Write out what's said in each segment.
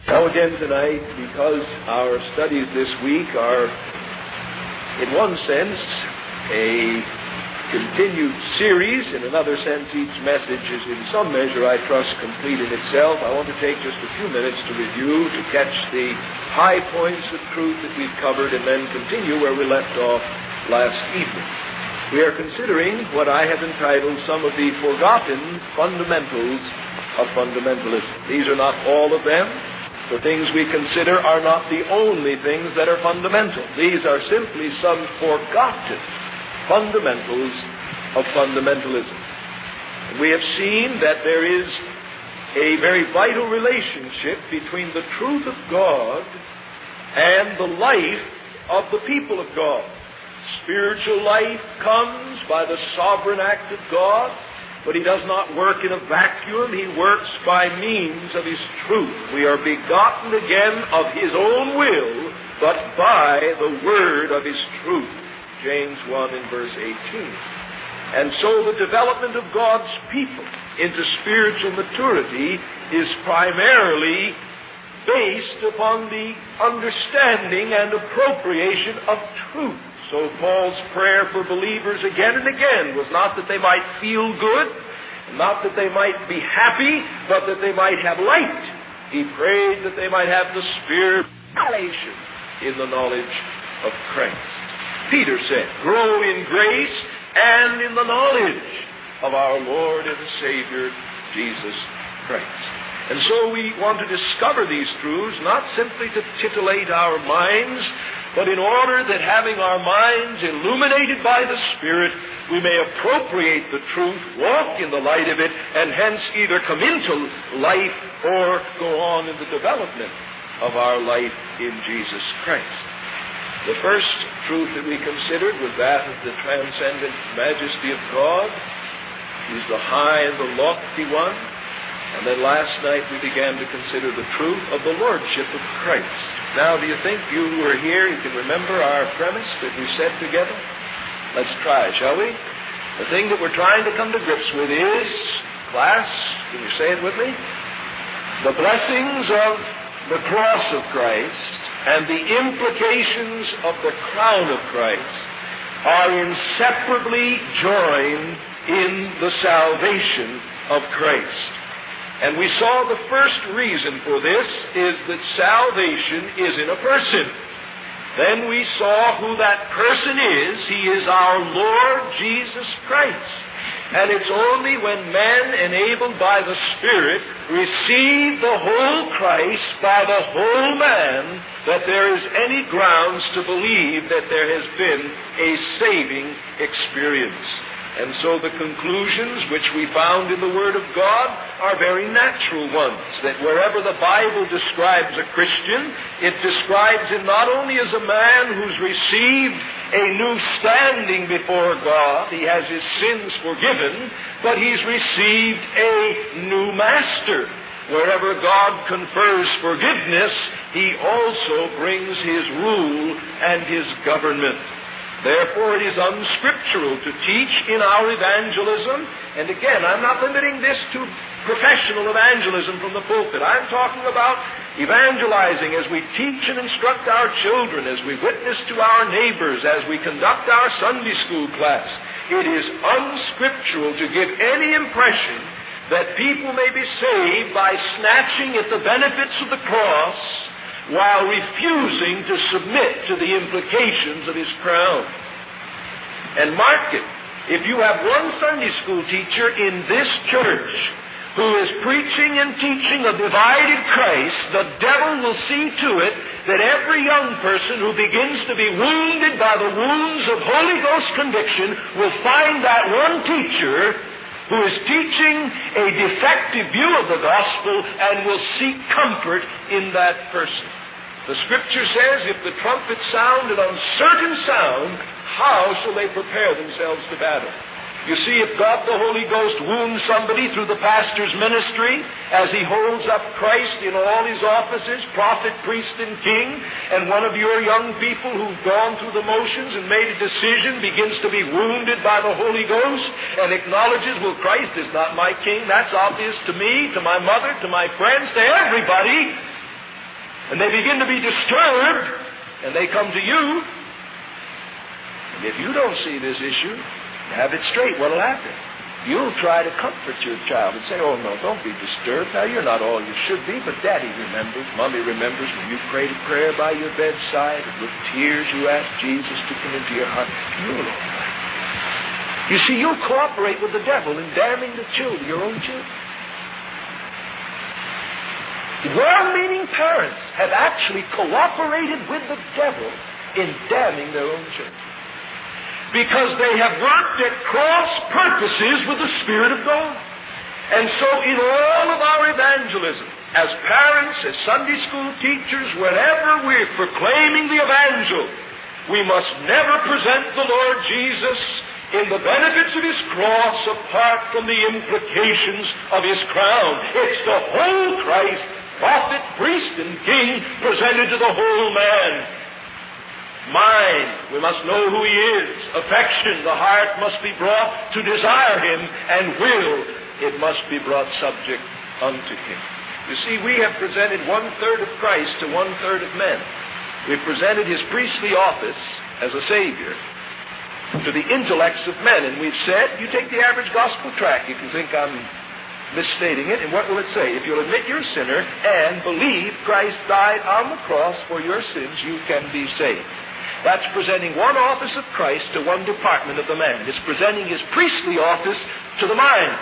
Now again tonight, because our studies this week are, in one sense, a continued series. In another sense, each message is in some measure, I trust, complete in itself. I want to take just a few minutes to review, to catch the high points of truth that we've covered, and then continue where we left off last evening. We are considering what I have entitled some of the forgotten fundamentals of fundamentalism. These are not all of them. The things we consider are not the only things that are fundamental. These are simply some forgotten fundamentals of fundamentalism. And we have seen that there is a very vital relationship between the truth of God and the life of the people of God. Spiritual life comes by the sovereign act of God, but He does not work in a vacuum. He works by means of His truth. We are begotten again of His own will, but by the word of His truth. James 1 and verse 18. And so the development of God's people into spiritual maturity is primarily based upon the understanding and appropriation of truth. So Paul's prayer for believers again and again was not that they might feel good, not that they might be happy, but that they might have light. He prayed that they might have the spirit of revelation in the knowledge of Christ. Peter said, grow in grace and in the knowledge of our Lord and Savior, Jesus Christ. And so we want to discover these truths, not simply to titillate our minds, but in order that having our minds illuminated by the Spirit, we may appropriate the truth, walk in the light of it, and hence either come into life or go on in the development of our life in Jesus Christ. The first truth that we considered was that of the transcendent majesty of God. He's the high and the lofty one. And then last night we began to consider the truth of the lordship of Christ. Now, do you think you who are here, you can remember our premise that we said together? Let's try, shall we? The thing that we're trying to come to grips with is, class, can you say it with me? The blessings of the cross of Christ and the implications of the crown of Christ are inseparably joined in the salvation of Christ. And we saw the first reason for this is that salvation is in a person. Then we saw who that person is. He is our Lord Jesus Christ. And it's only when men, enabled by the Spirit, receive the whole Christ by the whole man, that there is any grounds to believe that there has been a saving experience. And so the conclusions which we found in the Word of God are very natural ones, that wherever the Bible describes a Christian, it describes him not only as a man who's received a new standing before God, he has his sins forgiven, but he's received a new master. Wherever God confers forgiveness, He also brings His rule and His government. Therefore, it is unscriptural to teach in our evangelism. And again, I'm not limiting this to professional evangelism from the pulpit. I'm talking about evangelizing as we teach and instruct our children, as we witness to our neighbors, as we conduct our Sunday school class. It is unscriptural to give any impression that people may be saved by snatching at the benefits of the cross while refusing to submit to the implications of His crown. And mark it, if you have one Sunday school teacher in this church who is preaching and teaching a divided Christ, the devil will see to it that every young person who begins to be wounded by the wounds of Holy Ghost conviction will find that one teacher who is teaching a defective view of the gospel and will seek comfort in that person. The Scripture says, if the trumpet sound an uncertain sound, how shall they prepare themselves to battle? You see, if God the Holy Ghost wounds somebody through the pastor's ministry as he holds up Christ in all his offices, prophet, priest, and king, and one of your young people who've gone through the motions and made a decision begins to be wounded by the Holy Ghost and acknowledges, well, Christ is not my king, that's obvious to me, to my mother, to my friends, to everybody, And they begin to be disturbed, and they come to you. And if you don't see this issue, have it straight, what'll happen? You'll try to comfort your child and say, oh, no, don't be disturbed. Now, you're not all you should be, but Daddy remembers, Mommy remembers when you prayed a prayer by your bedside, and with tears you asked Jesus to come into your heart. You're all right. You see, you'll cooperate with the devil in damning the children, your own children. Well-meaning parents have actually cooperated with the devil in damning their own children, because they have worked at cross purposes with the Spirit of God. And so in all of our evangelism, as parents, as Sunday school teachers, whenever we're proclaiming the evangel, we must never present the Lord Jesus in the benefits of His cross apart from the implications of His crown. It's the whole Christ, prophet, priest, and king, presented to the whole man. Mind, we must know who He is. Affection, the heart must be brought to desire Him. And will, it must be brought subject unto Him. You see, we have presented 1/3 of Christ to 1/3 of men. We've presented His priestly office as a Savior to the intellects of men. And we've said, you take the average gospel tract, you can think I'm misstating it, and what will it say? If you'll admit you're a sinner and believe Christ died on the cross for your sins, you can be saved. That's presenting one office of Christ to one department of the man. It's presenting His priestly office to the mind.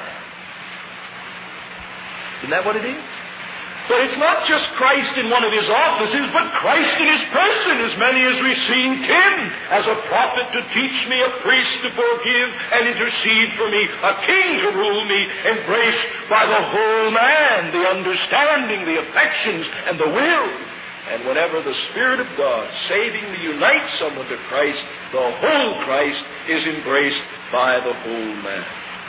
Isn't that what it is? But it's not just Christ in one of His offices, but Christ in His person. As many as received Him as a prophet to teach me, a priest to forgive and intercede for me, a king to rule me, embraced by the whole man, the understanding, the affections, and the will. And whenever the Spirit of God savingly unites someone to Christ, the whole Christ is embraced by the whole man.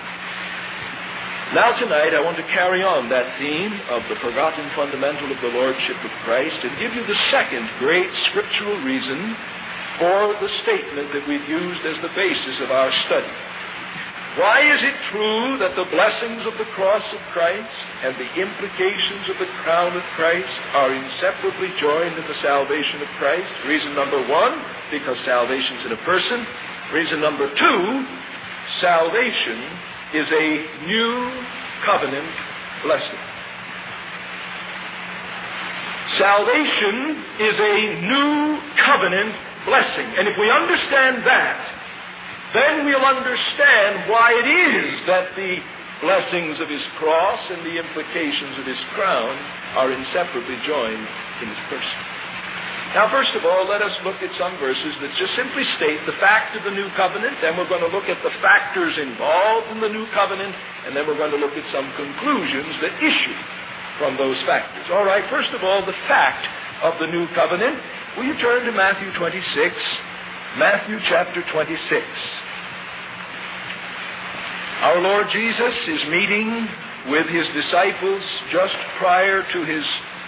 Now tonight I want to carry on that theme of the forgotten fundamental of the Lordship of Christ and give you the second great scriptural reason for the statement that we've used as the basis of our study. Why is it true that the blessings of the cross of Christ and the implications of the crown of Christ are inseparably joined in the salvation of Christ? Reason number one, because salvation's in a person. Reason number two, salvation is a new covenant blessing. Salvation is a new covenant blessing. And if we understand that, then we'll understand why it is that the blessings of His cross and the implications of His crown are inseparably joined in His person. Now, first of all, let us look at some verses that just simply state the fact of the new covenant. Then we're going to look at the factors involved in the new covenant. And then we're going to look at some conclusions that issue from those factors. All right, first of all, the fact of the new covenant. Will you turn to Matthew 26? Matthew chapter 26. Our Lord Jesus is meeting with His disciples just prior to His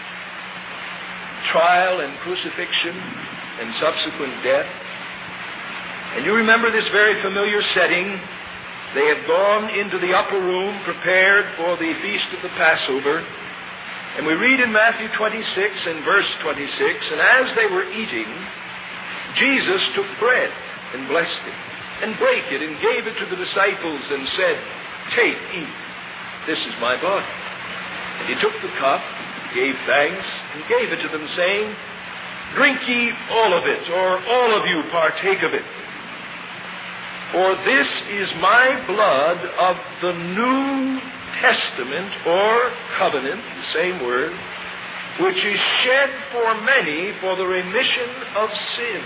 trial and crucifixion and subsequent death. And you remember this very familiar setting. They had gone into the upper room prepared for the feast of the Passover. And we read in Matthew 26 and verse 26, and as they were eating, Jesus took bread and blessed it, and brake it, and gave it to the disciples, and said, "Take, eat. This is my body." And He took the cup, gave thanks, and gave it to them, saying, "Drink ye all of it," or "all of you partake of it. For this is my blood of the New Testament," or covenant, the same word, "which is shed for many for the remission of sin."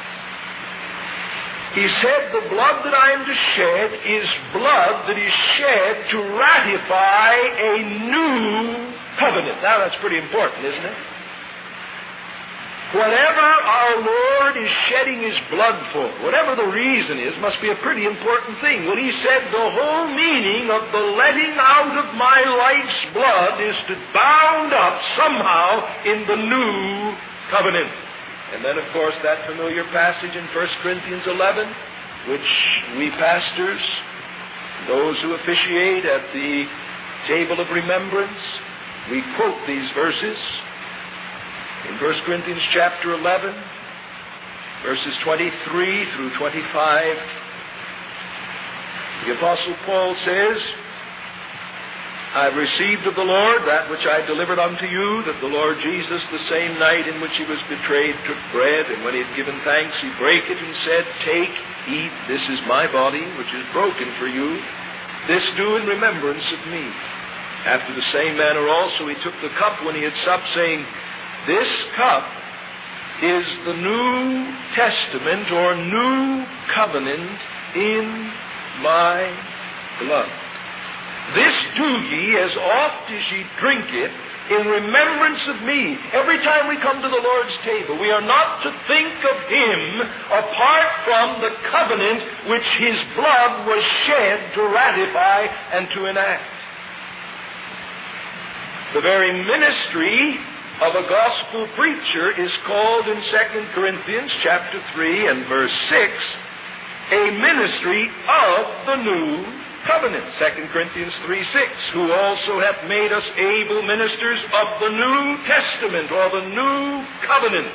He said, the blood that I am to shed is blood that is shed to ratify a new covenant. Now that's pretty important, isn't it? Whatever our Lord is shedding His blood for, whatever the reason is, must be a pretty important thing. Well, He said the whole meaning of the letting out of my life's blood is to bound up somehow in the new covenant. And then, of course, that familiar passage in 1 Corinthians 11, which we pastors, those who officiate at the table of remembrance, we quote these verses. In 1 Corinthians chapter 11, verses 23 through 25, the Apostle Paul says, I've received of the Lord that which I delivered unto you, that the Lord Jesus, the same night in which he was betrayed, took bread, and when he had given thanks, he brake it and said, Take, eat, this is my body, which is broken for you. This do in remembrance of me. After the same manner also he took the cup when he had supped, saying, This cup is the New Testament, or New Covenant, in my blood. This do ye as oft as ye drink it in remembrance of me. Every time we come to the Lord's table, we are not to think of him apart from the covenant which his blood was shed to ratify and to enact. The very ministry of a gospel preacher is called in 2 Corinthians chapter 3 and verse 6 a ministry of the new covenant. 2 Corinthians 3:6, who also hath made us able ministers of the New Testament, or the New Covenant.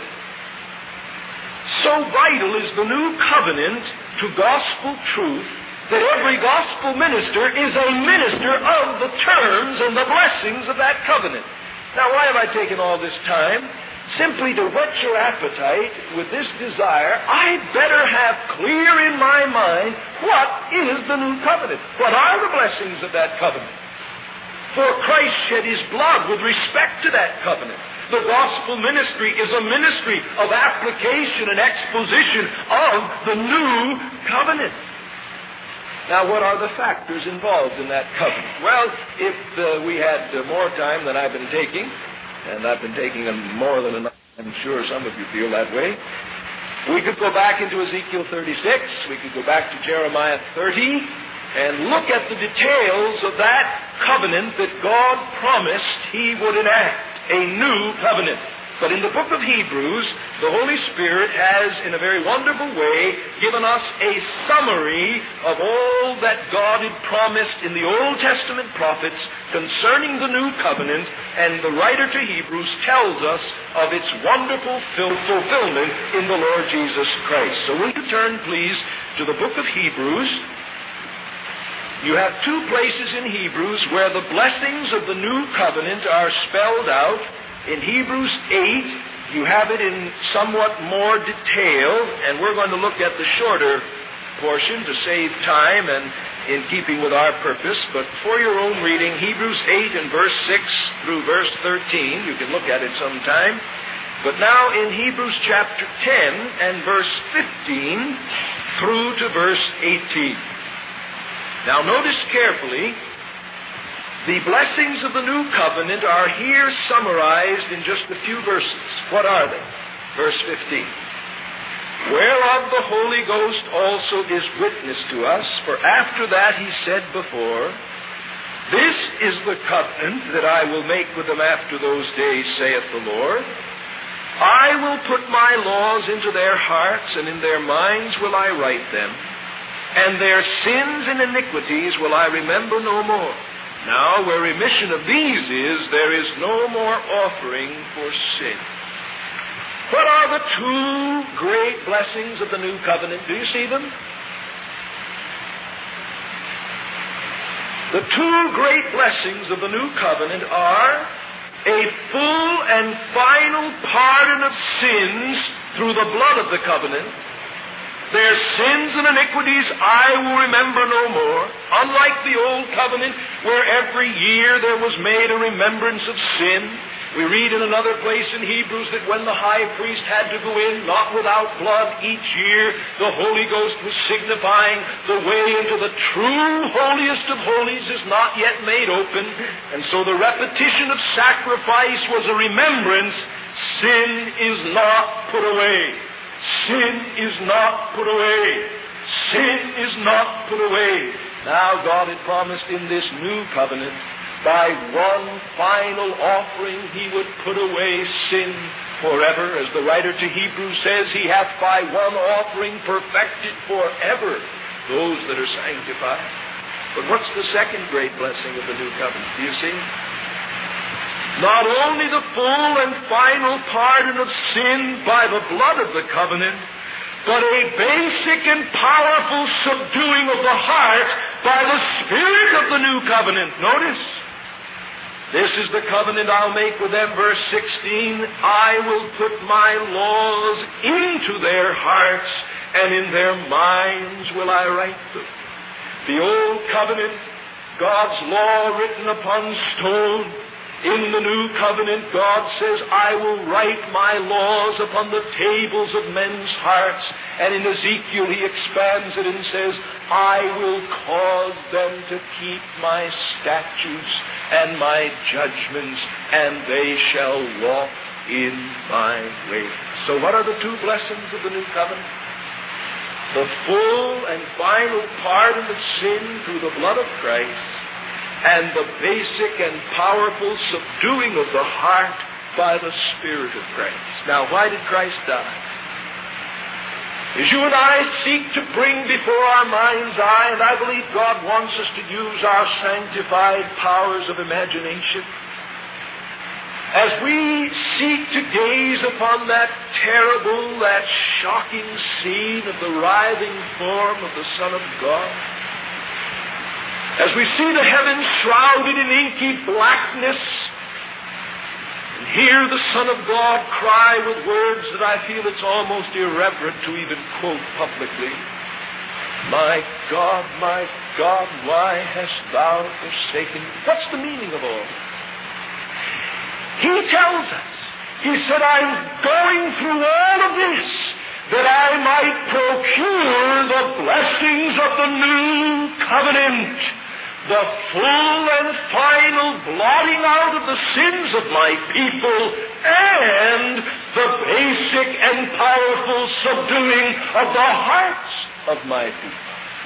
So vital is the New Covenant to gospel truth that every gospel minister is a minister of the terms and the blessings of that covenant. Now, why have I taken all this time? Simply to whet your appetite with this desire, I better have clear in my mind what is the new covenant. What are the blessings of that covenant? For Christ shed his blood with respect to that covenant. The gospel ministry is a ministry of application and exposition of the new covenant. Now, what are the factors involved in that covenant? Well, if we had more time than I've been taking, and I've been taking more than enough, I'm sure some of you feel that way, we could go back into Ezekiel 36, we could go back to Jeremiah 30, and look at the details of that covenant that God promised he would enact, a new covenant. But in the book of Hebrews, the Holy Spirit has, in a very wonderful way, given us a summary of all that God had promised in the Old Testament prophets concerning the new covenant, and the writer to Hebrews tells us of its wonderful fulfillment in the Lord Jesus Christ. So will you turn, please, to the book of Hebrews. You have two places in Hebrews where the blessings of the new covenant are spelled out. In Hebrews 8, you have it in somewhat more detail, and we're going to look at the shorter portion to save time and in keeping with our purpose. But for your own reading, Hebrews 8 and verse 6 through verse 13, you can look at it sometime. But now in Hebrews chapter 10 and verse 15 through to verse 18. Now notice carefully, the blessings of the new covenant are here summarized in just a few verses. What are they? Verse 15. Whereof the Holy Ghost also is witness to us, for after that he said before, This is the covenant that I will make with them after those days, saith the Lord. I will put my laws into their hearts, and in their minds will I write them, and their sins and iniquities will I remember no more. Now, where remission of these is, there is no more offering for sin. What are the two great blessings of the new covenant? Do you see them? The two great blessings of the new covenant are a full and final pardon of sins through the blood of the covenant. Their sins and iniquities I will remember no more. Unlike the old covenant, where every year there was made a remembrance of sin. We read in another place in Hebrews that when the high priest had to go in, not without blood, each year, the Holy Ghost was signifying the way into the true holiest of holies is not yet made open. And so the repetition of sacrifice was a remembrance. Sin is not put away. Sin is not put away. Sin is not put away. Now God had promised in this new covenant, by one final offering he would put away sin forever. As the writer to Hebrews says, he hath by one offering perfected forever those that are sanctified. But what's the second great blessing of the new covenant? Do you see? Not only the full and final pardon of sin by the blood of the covenant, but a basic and powerful subduing of the heart by the Spirit of the new covenant. Notice, this is the covenant I'll make with them, verse 16. I will put my laws into their hearts, and in their minds will I write them. The old covenant, God's law written upon stone. In the new covenant, God says, I will write my laws upon the tables of men's hearts. And in Ezekiel, he expands it and says, I will cause them to keep my statutes and my judgments, and they shall walk in my ways. So what are the two blessings of the new covenant? The full and final pardon of sin through the blood of Christ, and the basic and powerful subduing of the heart by the Spirit of Christ. Now, why did Christ die? As you and I seek to bring before our mind's eye, and I believe God wants us to use our sanctified powers of imagination, as we seek to gaze upon that terrible, that shocking scene of the writhing form of the Son of God, as we see the heavens shrouded in inky blackness, and hear the Son of God cry with words that I feel it's almost irreverent to even quote publicly, my God, why hast thou forsaken me? What's the meaning of all this? He tells us, he said, I'm going through all of this that I might procure the blessings of the new covenant, the full and final blotting out of the sins of my people, and the basic and powerful subduing of the hearts of my people.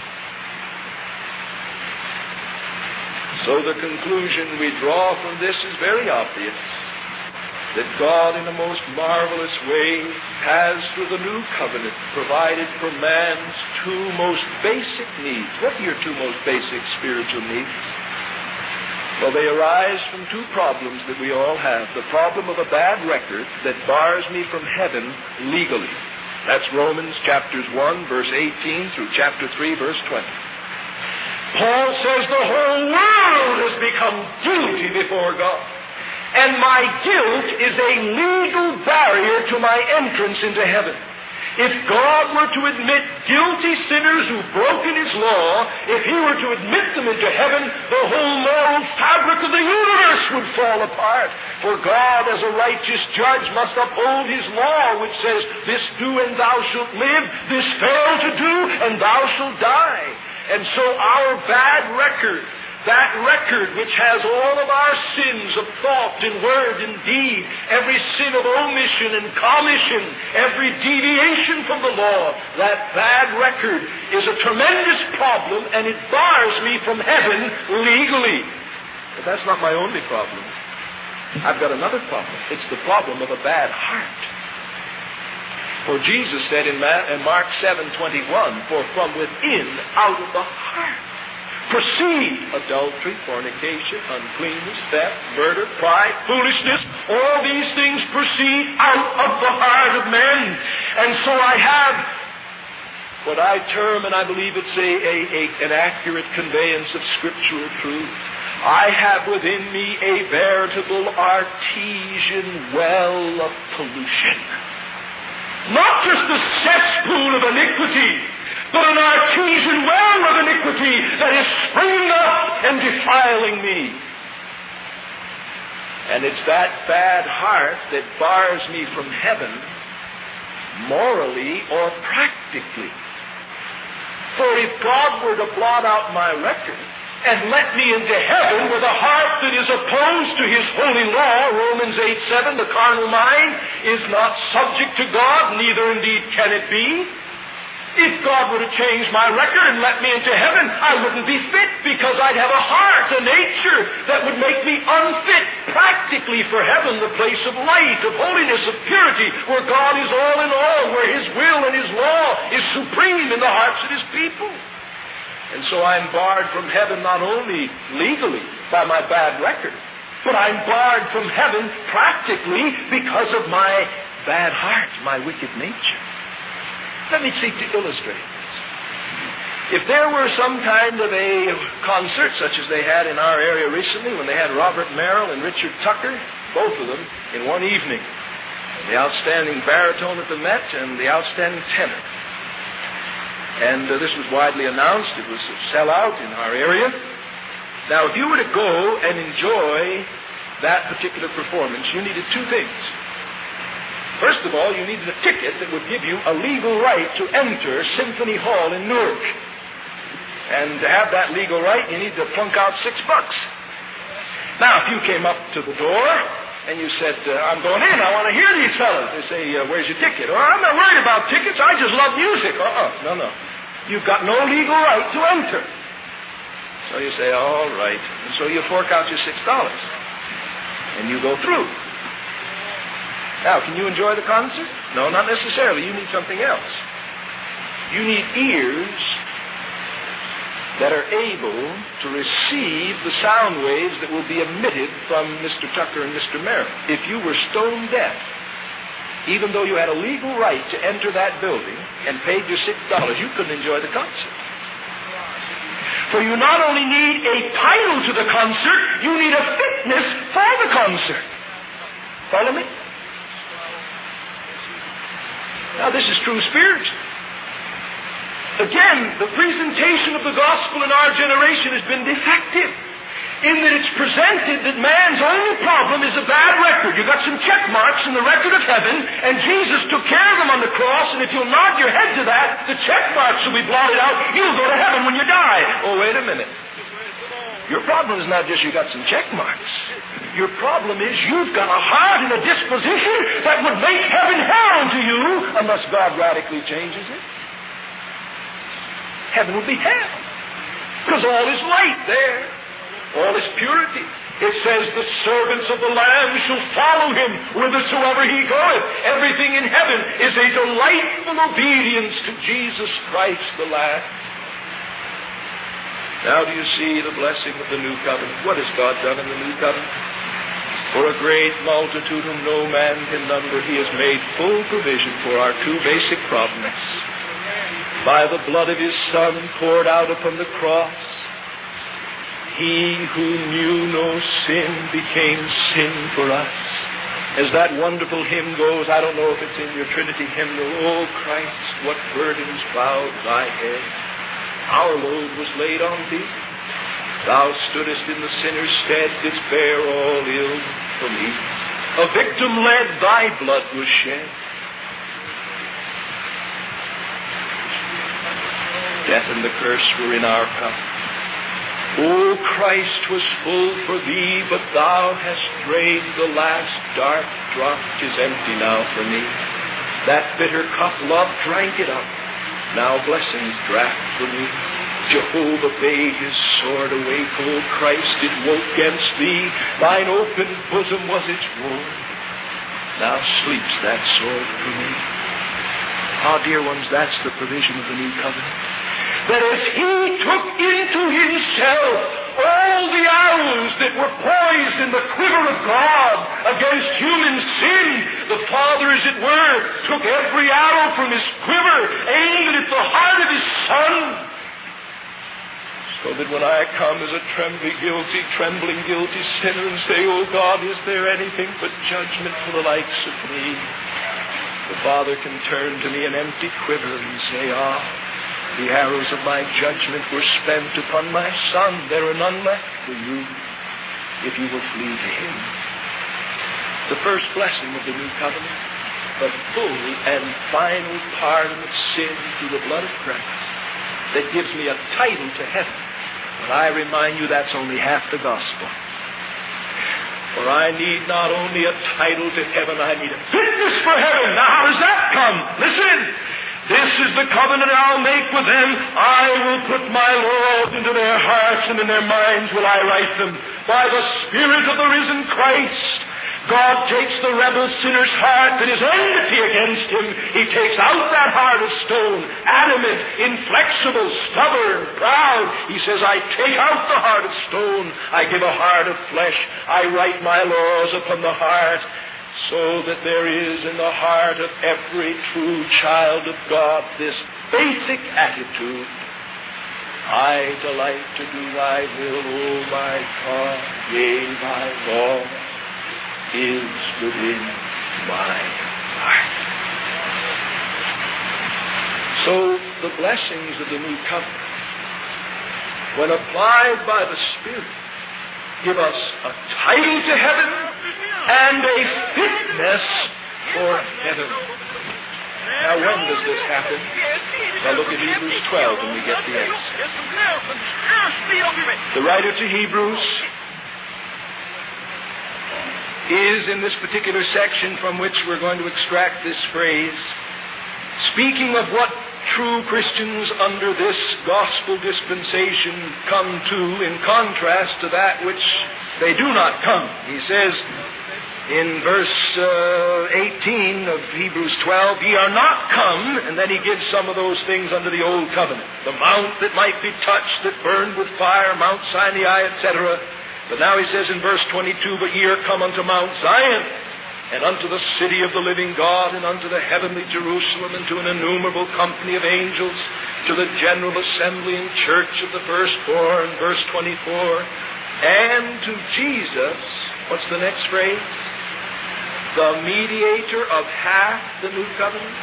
So the conclusion we draw from this is very obvious, that God in a most marvelous way has, through the new covenant, provided for man's two most basic needs. What are your two most basic spiritual needs? Well, they arise from two problems that we all have. The problem of a bad record that bars me from heaven legally. That's Romans chapters 1, verse 18 through chapter 3, verse 20. Paul says the whole world has become guilty before God, and my guilt is a legal barrier to my entrance into heaven. If God were to admit guilty sinners who've broken His law, if He were to admit them into heaven, the whole moral fabric of the universe would fall apart. For God, as a righteous judge, must uphold His law, which says, this do and thou shalt live, this fail to do and thou shalt die. And so our bad record, that record which has all of our sins of thought and word and deed, every sin of omission and commission, every deviation from the law, that bad record is a tremendous problem, and it bars me from heaven legally. But that's not my only problem. I've got another problem. It's the problem of a bad heart. For Jesus said in Mark 7:21, for from within, out of the heart, proceed adultery, fornication, uncleanness, theft, murder, pride, foolishness. All these things proceed out of the heart of men. And so I have what I term, and I believe it's an accurate conveyance of scriptural truth, I have within me a veritable artesian well of pollution. Not just a cesspool of iniquity, but an artesian well of iniquity that is springing up and defiling me. And it's that bad heart that bars me from heaven, morally or practically. For if God were to blot out my record and let me into heaven with a heart that is opposed to His holy law, Romans 8:7, the carnal mind is not subject to God, neither indeed can it be. If God were to change my record and let me into heaven, I wouldn't be fit, because I'd have a heart, a nature that would make me unfit practically for heaven, the place of light, of holiness, of purity, where God is all in all, where His will and His law is supreme in the hearts of His people. And so I'm barred from heaven not only legally by my bad record, But I'm barred from heaven practically because of my bad heart, my wicked nature. Let me seek to illustrate this. If there were some kind of a concert, such as they had in our area recently, when they had Robert Merrill and Richard Tucker, both of them, in one evening, the outstanding baritone at the Met and the outstanding tenor. And this was widely announced. It was a sellout in our area. Now, if you were to go and enjoy that particular performance, you needed two things. First of all, you needed a ticket that would give you a legal right to enter Symphony Hall in Newark. And to have that legal right, you need to plunk out $6. Now, if you came up to the door and you said, I'm going in, I want to hear these fellas. They say, where's your ticket? Oh, I'm not worried about tickets, I just love music. No. You've got no legal right to enter. So you say, all right. And so you fork out your $6. And you go through. Now, can you enjoy the concert? No, not necessarily. You need something else. You need ears that are able to receive the sound waves that will be emitted from Mr. Tucker and Mr. Merrill. If you were stone deaf, even though you had a legal right to enter that building and paid your $6, you couldn't enjoy the concert. For you not only need a title to the concert, you need a fitness for the concert. Follow me? Now, this is true spiritually. Again, the presentation of the gospel in our generation has been defective in that it's presented that man's only problem is a bad record. You've got some check marks in the record of heaven, and Jesus took care of them on the cross, and if you'll nod your head to that, the check marks will be blotted out. You'll go to heaven when you die. Oh, wait a minute. Your problem is not just you got some check marks. Your problem is you've got a heart and a disposition that would make heaven hell to you unless God radically changes it. Heaven will be hell. Because all is light there. All is purity. It says the servants of the Lamb shall follow him whithersoever he goeth. Everything in heaven is a delightful obedience to Jesus Christ the Lamb. Now do you see the blessing of the new covenant? What has God done in the new covenant? For a great multitude whom no man can number, he has made full provision for our two basic problems. By the blood of his Son poured out upon the cross, he who knew no sin became sin for us. As that wonderful hymn goes, I don't know if it's in your Trinity hymnal, oh Christ, what burdens bowed thy head. Our load was laid on thee. Thou stoodest in the sinner's stead, didst bear all ill for me. A victim led, thy blood was shed. Death and the curse were in our cup. O Christ was full for thee, but thou hast drained the last dark drop. 'Tis empty now for me. That bitter cup, love drank it up. Now blessings draft for me. Jehovah bade his sword awake. O Christ, it woke against thee. Thine open bosom was its wound. Now sleeps that sword for me. Ah, dear ones, that's the provision of the new covenant. That as he took into himself all the arrows that were poised in the quiver of God against human sin, the Father, as it were, took every arrow from his quiver, aimed it at the heart of his Son, so that when I come as a trembling, guilty sinner and say, oh God, is there anything but judgment for the likes of me? The Father can turn to me an empty quiver and say, the arrows of my judgment were spent upon my Son. There are none left for you if you will flee to him. The first blessing of the new covenant, the full and final pardon of sin through the blood of Christ, that gives me a title to heaven. But I remind you, that's only half the gospel. For I need not only a title to heaven, I need a fitness for heaven. Now how does that come? Listen. This is the covenant I'll make with them. I will put my laws into their hearts, and in their minds will I write them. By the Spirit of the risen Christ, God takes the rebel sinner's heart that is enmity against Him. He takes out that heart of stone, adamant, inflexible, stubborn, proud. He says, I take out the heart of stone. I give a heart of flesh. I write my laws upon the heart, so that there is in the heart of every true child of God this basic attitude. I delight to do thy will, O my God, yea, thy law is within my heart. So the blessings of the new covenant, when applied by the Spirit, give us a title to heaven and a fitness for heaven. Now, when does this happen? Now look at Hebrews 12 and we get the answer. The writer to Hebrews is, in this particular section from which we're going to extract this phrase, speaking of what true Christians under this gospel dispensation come to in contrast to that which they do not come. He says in verse 18 of Hebrews 12, ye are not come, and then he gives some of those things under the old covenant. The mount that might be touched, that burned with fire, Mount Sinai, etc. But now he says in verse 22, but ye are come unto Mount Zion, and unto the city of the living God, and unto the heavenly Jerusalem, and to an innumerable company of angels, to the general assembly and church of the firstborn, verse 24, and to Jesus, what's the next phrase? The mediator of half the new covenant?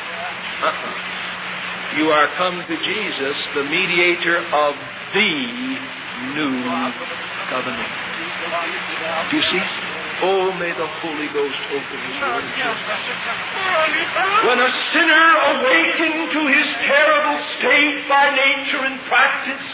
You are come to Jesus, the mediator of the new covenant. Do you see? Oh, may the Holy Ghost open His word. When a sinner awakened to his terrible state by nature and practice,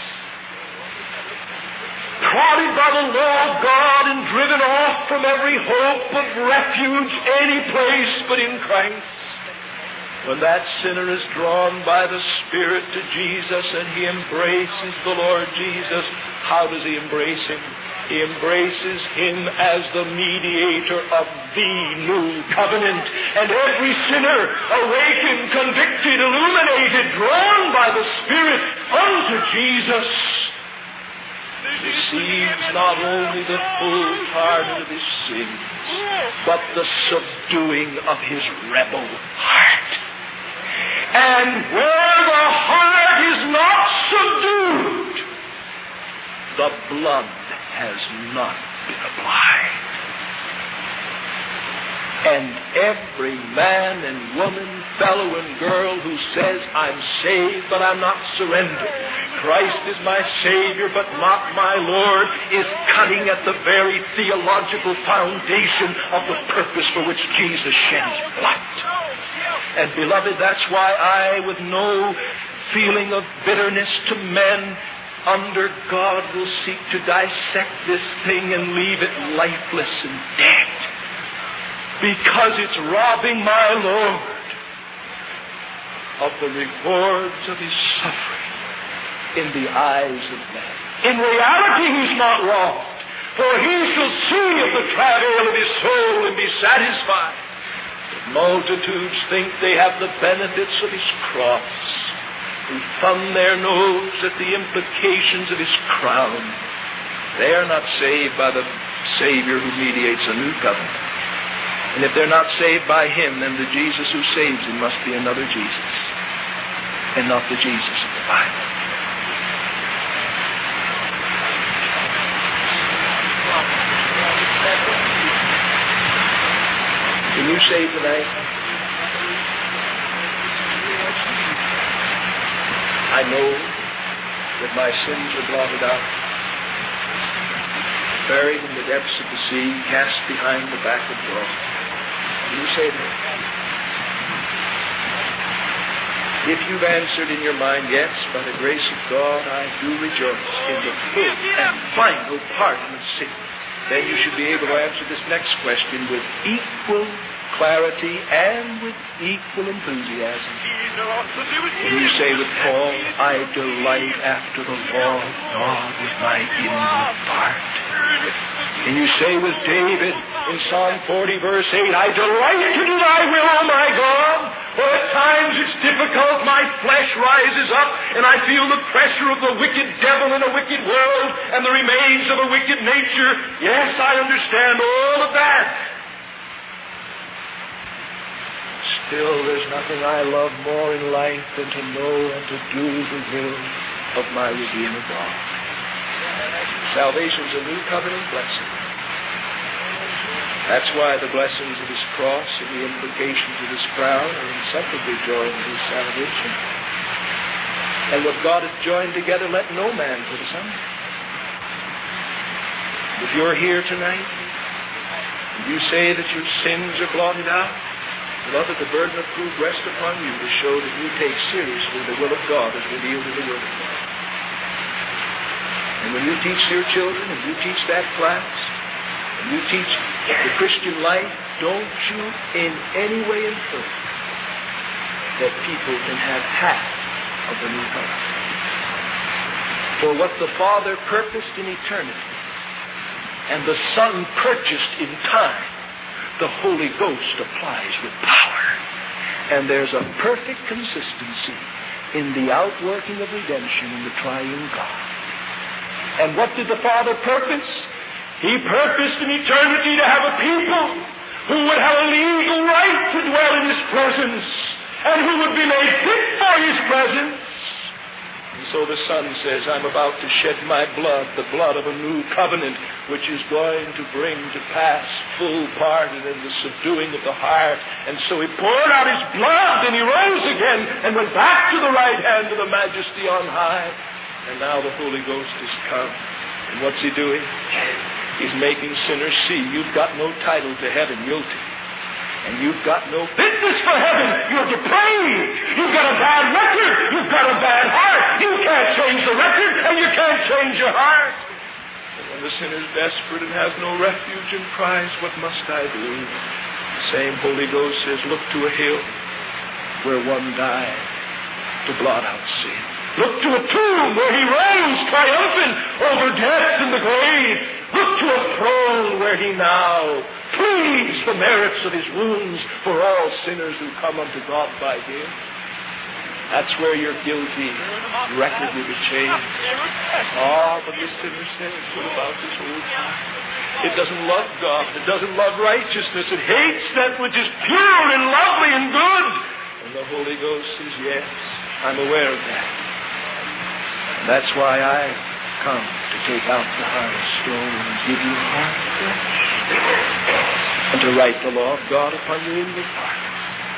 prodded by the law of God and driven off from every hope of refuge any place but in Christ, when that sinner is drawn by the Spirit to Jesus and he embraces the Lord Jesus, how does he embrace Him? He embraces Him as the mediator of the new covenant. And every sinner, awakened, convicted, illuminated, drawn by the Spirit unto Jesus, receives not only the full pardon of his sins, but the subduing of his rebel heart. And where the heart is not subdued, the blood has not been applied. And every man and woman, fellow and girl who says, I'm saved, but I'm not surrendered, Christ is my Savior, but not my Lord, is cutting at the very theological foundation of the purpose for which Jesus shed His blood. And beloved, that's why I, with no feeling of bitterness to men, under God will seek to dissect this thing and leave it lifeless and dead. Because it's robbing my Lord of the rewards of His suffering in the eyes of men. In reality, He's not robbed, for He shall see of the travail of His soul and be satisfied. But multitudes think they have the benefits of His cross, who thumb their nose at the implications of His crown. They are not saved by the Savior who mediates a new covenant. And if they're not saved by Him, then the Jesus who saves them must be another Jesus, and not the Jesus of the Bible. Can you say tonight, I know that my sins are blotted out, buried in the depths of the sea, cast behind the back of God? Can you say that? If you've answered in your mind, yes, by the grace of God, I do rejoice in the full and final pardon of sin, then you should be able to answer this next question with equal clarity and with equal enthusiasm. Can you say with Paul, I delight after the law of God with my inward part? And you say with David in Psalm 40, verse 8, I delight to do thy will, O my God. For at times it's difficult, my flesh rises up, and I feel the pressure of the wicked devil in a wicked world, and the remains of a wicked nature. Yes, I understand all of that. Still, there's nothing I love more in life than to know and to do the will of my Redeemer God. Salvation's a new covenant blessing. That's why the blessings of His cross and the implications of His crown are inseparably joined with His salvation. And what God hath joined together, let no man put asunder. If you're here tonight, and you say that your sins are blotted out, beloved, the burden of proof rests upon you to show that you take seriously the will of God as revealed in the Word of God. And when you teach your children, and you teach that class, and you teach the Christian life, don't you in any way infer that people can have half of the new covenant. For what the Father purposed in eternity, and the Son purchased in time, the Holy Ghost applies with power. And there's a perfect consistency in the outworking of redemption in the triune God. And what did the Father purpose? He purposed in eternity to have a people who would have a legal right to dwell in His presence, and who would be made fit for His presence. And so the Son says, I'm about to shed my blood, the blood of a new covenant, which is going to bring to pass full pardon and the subduing of the heart. And so He poured out His blood, and He rose again, and went back to the right hand of the Majesty on high. And now the Holy Ghost has come. And what's He doing? He's making sinners see you've got no title to heaven, guilty. And you've got no fitness for heaven. You're depraved. You've got a bad record. You've got a bad heart. You can't change the record, and you can't change your heart. And when the sinner's desperate and has no refuge and cries, what must I do? The same Holy Ghost says, look to a hill where one died to blot out sin. Look to a tomb where He rose triumphant over death and the grave. Look to a throne where He now pleads the merits of His wounds for all sinners who come unto God by Him. That's where your guilty record will be changed. But the sinner says, what about this old heart? It doesn't love God. It doesn't love righteousness. It hates that which is pure and lovely and good. And the Holy Ghost says, yes, I'm aware of that. And that's why I come to take out the hard stone and give you heart flesh, and to write the law of God upon your inward parts,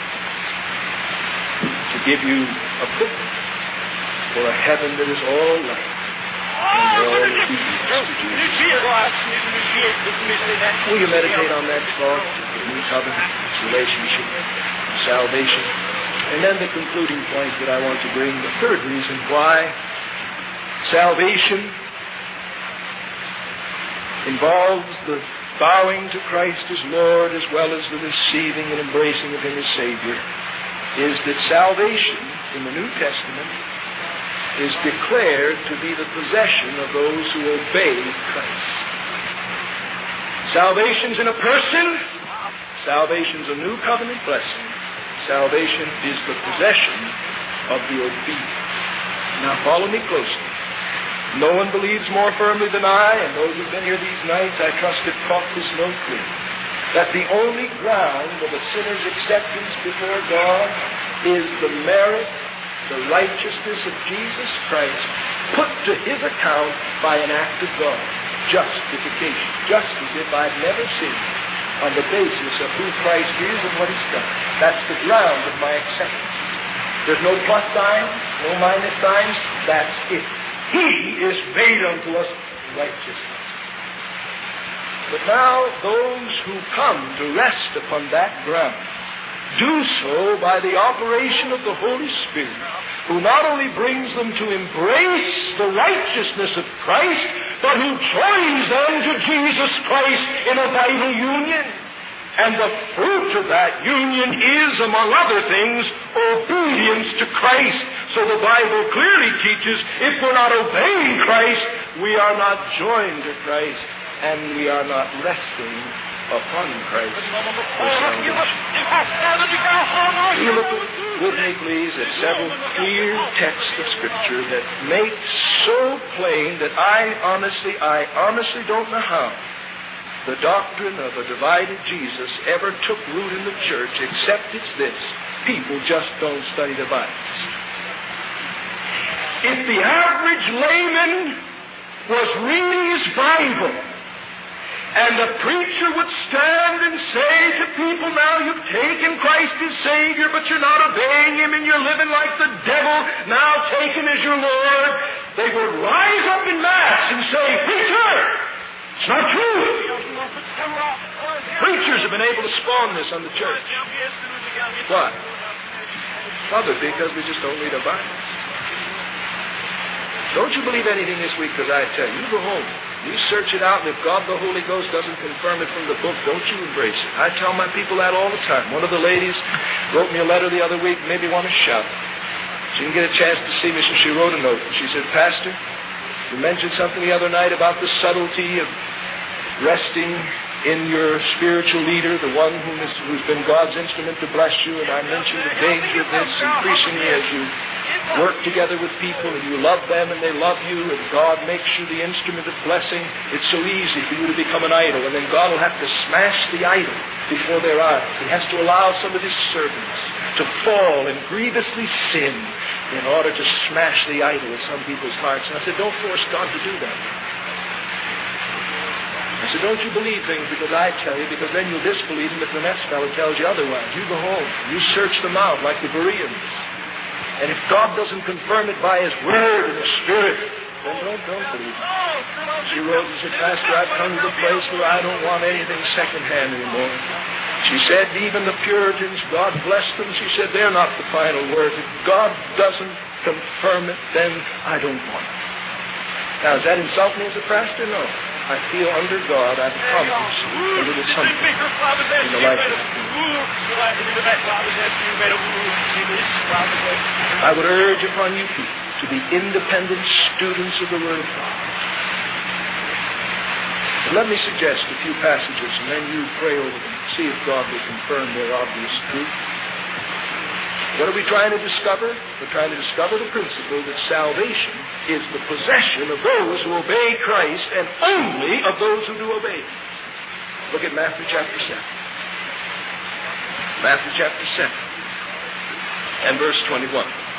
to give you a book for a heaven that is all light and all obedience to Jesus. Will you meditate on that thought, the new covenant, its relationship, salvation? And then the concluding point that I want to bring, the third reason why salvation involves the bowing to Christ as Lord as well as the receiving and embracing of Him as Savior, is that salvation in the New Testament is declared to be the possession of those who obey Christ. Salvation's in a person. Salvation's a new covenant blessing. Salvation is the possession of the obedient. Now follow me closely. No one believes more firmly than I, and those who've been here these nights, I trust, have caught this note clear, that the only ground of a sinner's acceptance before God is the merit, the righteousness of Jesus Christ, put to His account by an act of God. Justification. Just as if I'd never sinned, on the basis of who Christ is and what He's done. That's the ground of my acceptance. There's no plus signs, no minus signs. That's it. He is made unto us righteousness. But now those who come to rest upon that ground do so by the operation of the Holy Spirit, who not only brings them to embrace the righteousness of Christ, but who joins them to Jesus Christ in a vital union. And the fruit of that union is, among other things, obedience to Christ. So the Bible clearly teaches if we're not obeying Christ, we are not joined to Christ. and we are not resting upon Christ for salvation. You look with me, please, at several clear texts of Scripture that make so plain that I honestly don't know how the doctrine of a divided Jesus ever took root in the church, except it's this: people just don't study the Bibles. If the average layman was reading his Bible, and the preacher would stand and say to people, now you've taken Christ as Savior, but you're not obeying Him and you're living like the devil, now take Him as your Lord, they would rise up in mass and say, preacher, it's not true. Preachers have been able to spawn this on the church. Why? Probably because we just don't read our Bibles. Don't you believe anything this week because I tell you. You go home. You search it out, and if God the Holy Ghost doesn't confirm it from the book, don't you embrace it. I tell my people that all the time. One of the ladies wrote me a letter the other week, made me want to shout. She didn't get a chance to see me, so she wrote a note. She said, Pastor, you mentioned something the other night about the subtlety of resting in your spiritual leader, the one who's been God's instrument to bless you, and I mentioned the danger of this increasingly as you work together with people and you love them and they love you and God makes you the instrument of blessing. It's so easy for you to become an idol, and then God will have to smash the idol before their eyes. He has to allow some of His servants to fall and grievously sin in order to smash the idol in some people's hearts. And I said, don't force God to do that. I said, don't you believe things because I tell you, because then you'll disbelieve them if the next fellow tells you otherwise. You go home. You search them out like the Bereans. And if God doesn't confirm it by His Word and His Spirit, then don't believe it. She wrote and said, Pastor, I've come to the place where I don't want anything secondhand anymore. She said, even the Puritans, God bless them, she said, they're not the final word. If God doesn't confirm it, then I don't want it. Now, does that insult me as a pastor? No. I feel under God I've accomplished a little something in the life of the people. I would urge upon you people to be independent students of the Word of God. And let me suggest a few passages, and then you pray over them. See if God will confirm their obvious truth. What are we trying to discover? We're trying to discover the principle that salvation is the possession of those who obey Christ and only of those who do obey Him. Look at Matthew chapter 7. Matthew chapter 7 and verse 21.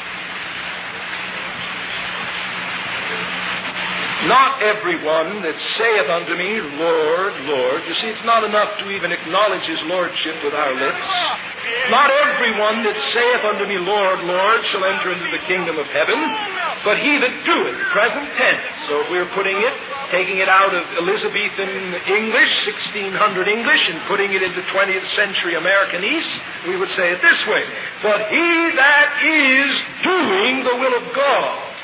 Not everyone that saith unto me, Lord, Lord. You see, it's not enough to even acknowledge His Lordship with our lips. Not everyone that saith unto me, Lord, Lord, shall enter into the kingdom of heaven, but he that doeth, present tense. So if we're taking it out of Elizabethan English, 1600 English, and putting it into 20th century Americanese, we would say it this way: but he that is doing the will of God.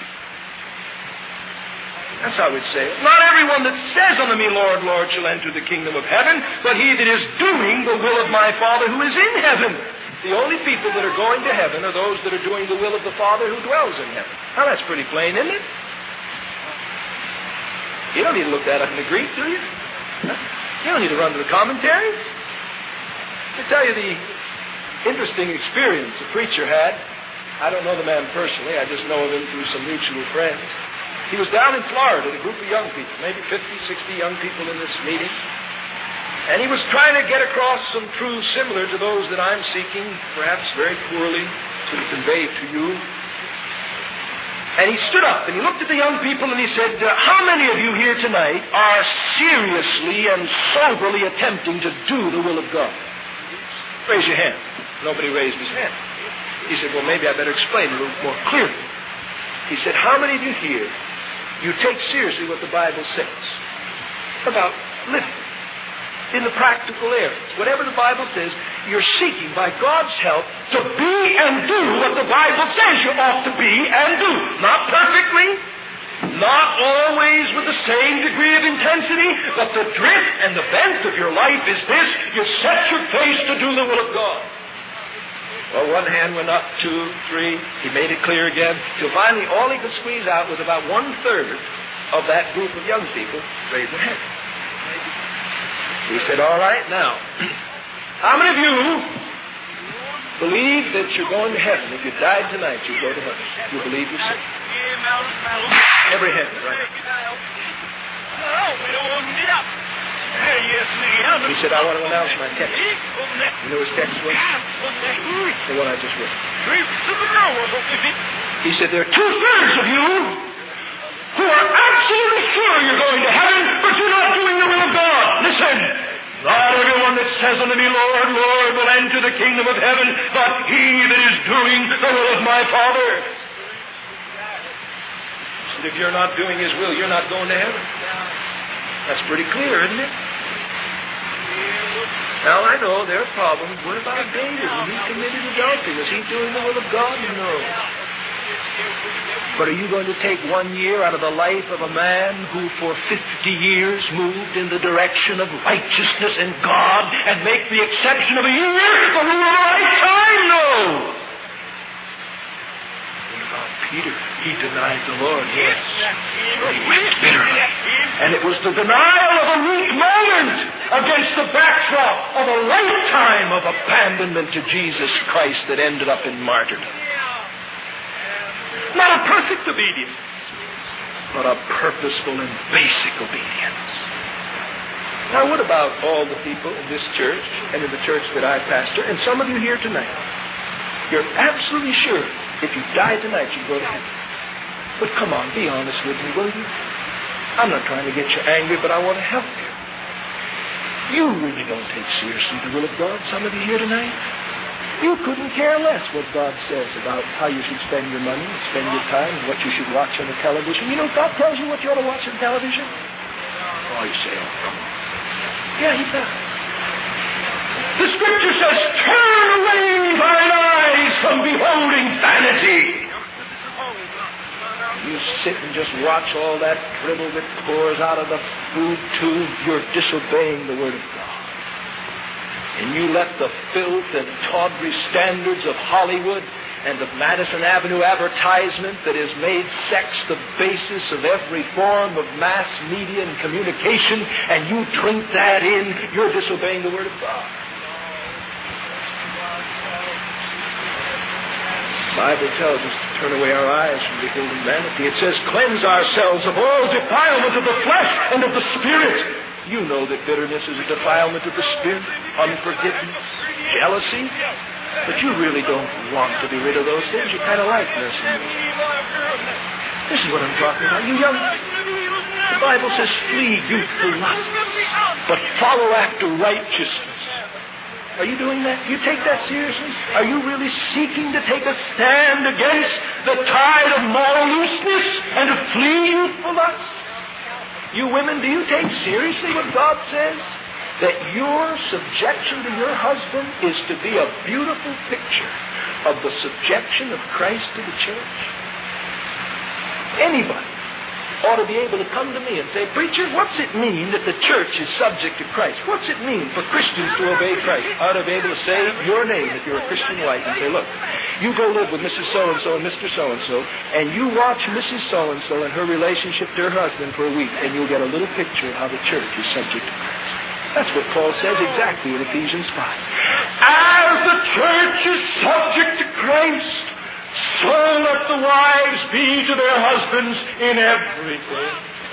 That's how we'd say it. Not everyone that says unto me, Lord, Lord, shall enter the kingdom of heaven, but he that is doing the will of my Father who is in heaven. The only people that are going to heaven are those that are doing the will of the Father who dwells in heaven. Now, that's pretty plain, isn't it? You don't need to look that up in the Greek, do you? You don't need to run to the commentaries. I tell you the interesting experience the preacher had. I don't know the man personally. I just know of him through some mutual friends. He was down in Florida with a group of young people, maybe 50, 60 young people in this meeting. And he was trying to get across some truths similar to those that I'm seeking, perhaps very poorly, to convey to you. And he stood up and he looked at the young people and he said, how many of you here tonight are seriously and soberly attempting to do the will of God? Raise your hand. Nobody raised his hand. He said, well, maybe I better explain a little more clearly. He said, how many of you here, you take seriously what the Bible says about living in the practical areas? Whatever the Bible says, you're seeking by God's help to be and do what the Bible says you ought to be and do. Not perfectly, not always with the same degree of intensity, but the drift and the bent of your life is this: you set your face to do the will of God. Well, one hand went up, 2, 3. He made it clear again, till finally all he could squeeze out was about 1/3 of that group of young people raised their hand. He said, all right, now, how many of you believe that you're going to heaven? If you died tonight, you'd go to heaven. You believe you're saved. Every hand, right? He said, I want to announce my text. You know his text was? The one I just read. He said, there are 2/3 of you who are absolutely sure you're going to heaven, but you're not doing the will of God. Listen. Not everyone that says unto me, Lord, Lord, will enter the kingdom of heaven, but he that is doing the will of my Father. He said, if you're not doing his will, you're not going to heaven. That's pretty clear, isn't it? Now, I know there are problems. What about David when he committed adultery? Was he doing the will of God? No. But are you going to take 1 year out of the life of a man who for 50 years moved in the direction of righteousness and God and make the exception of a year the rule of a lifetime? No. What about Peter? He denied the Lord, yes. But he wept bitterly. And it was the denial of a weak moment against the backdrop of a lifetime of abandonment to Jesus Christ that ended up in martyrdom. Not a perfect obedience, but a purposeful and basic obedience. Now, what about all the people in this church and in the church that I pastor, and some of you here tonight? You're absolutely sure if you die tonight, you go to heaven. But come on, be honest with me, will you? I'm not trying to get you angry, but I want to help you. You really don't take seriously the will of God, some of you here tonight. You couldn't care less what God says about how you should spend your money, spend your time, and what you should watch on the television. You know, God tells you what you ought to watch on television. Oh, you say, oh, come on. Yeah, he does. The Scripture says, turn away thine eyes from beholding vanity. You sit and just watch all that dribble that pours out of the food tube. You're disobeying the Word of God. And you let the filth and tawdry standards of Hollywood and of Madison Avenue advertisement that has made sex the basis of every form of mass media and communication, and you drink that in, you're disobeying the Word of God. The Bible tells us to turn away our eyes from beholding vanity. It says, cleanse ourselves of all defilement of the flesh and of the spirit. You know that bitterness is a defilement of the spirit, unforgiveness, jealousy. But you really don't want to be rid of those things. You kind of like nursing them. This is what I'm talking about. You young, the Bible says, flee youthful lusts, but follow after righteousness. Are you doing that? You take that seriously? Are you really seeking to take a stand against the tide of moral looseness and to flee youthful lusts? You women, do you take seriously what God says? That your subjection to your husband is to be a beautiful picture of the subjection of Christ to the church? Anybody ought to be able to come to me and say, preacher, what's it mean that the church is subject to Christ? What's it mean for Christians to obey Christ? I ought to be able to say your name if you're a Christian wife and say, look, you go live with Mrs. So-and-so and Mr. So-and-so, and you watch Mrs. So-and-so and her relationship to her husband for a week, and you'll get a little picture of how the church is subject to Christ. That's what Paul says exactly in Ephesians 5. As the church is subject to Christ, so let the wives be to their husbands in everything.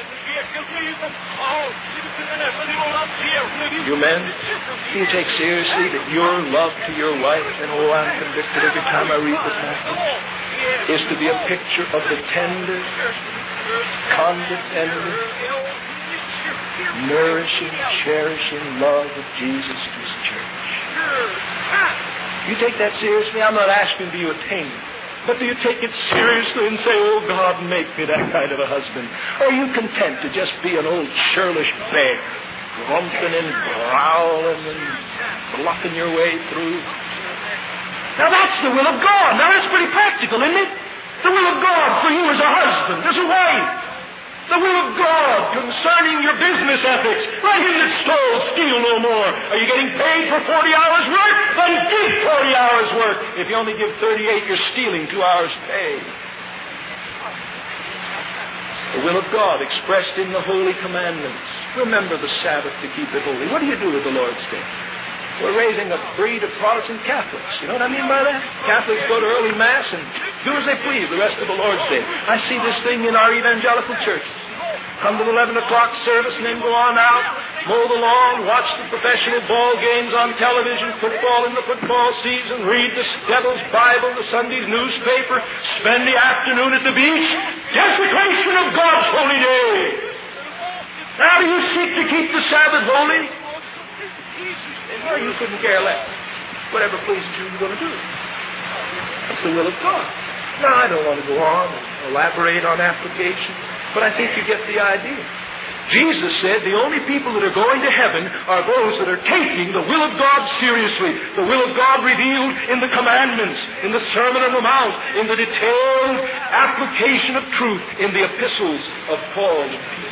You men, do you take seriously that your love to your wife, and oh, I'm convicted every time I read the passage, is to be a picture of the tender, condescending, nourishing, cherishing love of Jesus to His church? You take that seriously? I'm not asking do you attain it. But do you take it seriously and say, oh, God, make me that kind of a husband? Or are you content to just be an old churlish bear, grunting and growling and bluffing your way through? Now, that's the will of God. Now, that's pretty practical, isn't it? The will of God for you as a husband, as a wife. The will of God concerning your business ethics. Let him that stole steal no more. Are you getting paid for 40 hours work? Then give 40 hours work. If you only give 38, you're stealing 2 hours pay. The will of God expressed in the Holy Commandments. Remember the Sabbath to keep it holy. What do you do with the Lord's Day? We're raising a breed of Protestant Catholics. You know what I mean by that? Catholics go to early Mass and do as they please the rest of the Lord's Day. I see this thing in our evangelical churches. Come to the 11 o'clock service and then go on out, mow the lawn, watch the professional ball games on television, football in the football season, read the Devil's Bible, the Sunday's newspaper, spend the afternoon at the beach. Desecration of God's holy day. Now do you seek to keep the Sabbath holy? Well, you couldn't care less. Whatever pleases you, you're going to do. That's the will of God. Now, I don't want to go on and elaborate on application, but I think you get the idea. Jesus said the only people that are going to heaven are those that are taking the will of God seriously, the will of God revealed in the commandments, in the Sermon on the Mount, in the detailed application of truth in the epistles of Paul and Peter.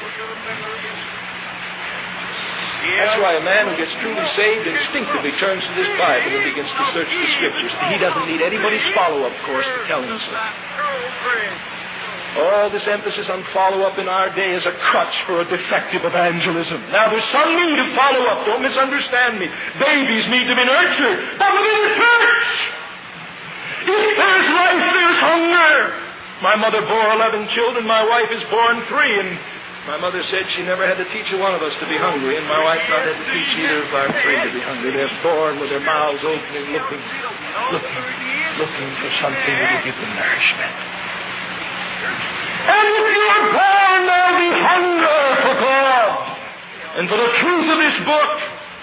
That's why a man who gets truly saved instinctively turns to this Bible and begins to search the Scriptures. He doesn't need anybody's follow-up course to tell him so. All this emphasis on follow-up in our day is a crutch for a defective evangelism. Now, there's some need of follow-up. Don't misunderstand me. Babies need to be nurtured. But within the church, if there's life, there's hunger. My mother bore 11 children. My wife is born 3, and my mother said she never had to teach one of us to be hungry, and my wife not had to teach either of our 3 to be hungry. They're born with their mouths open and looking for something that will give them nourishment. And if you are born, there'll be hunger for God and for the truth of this book.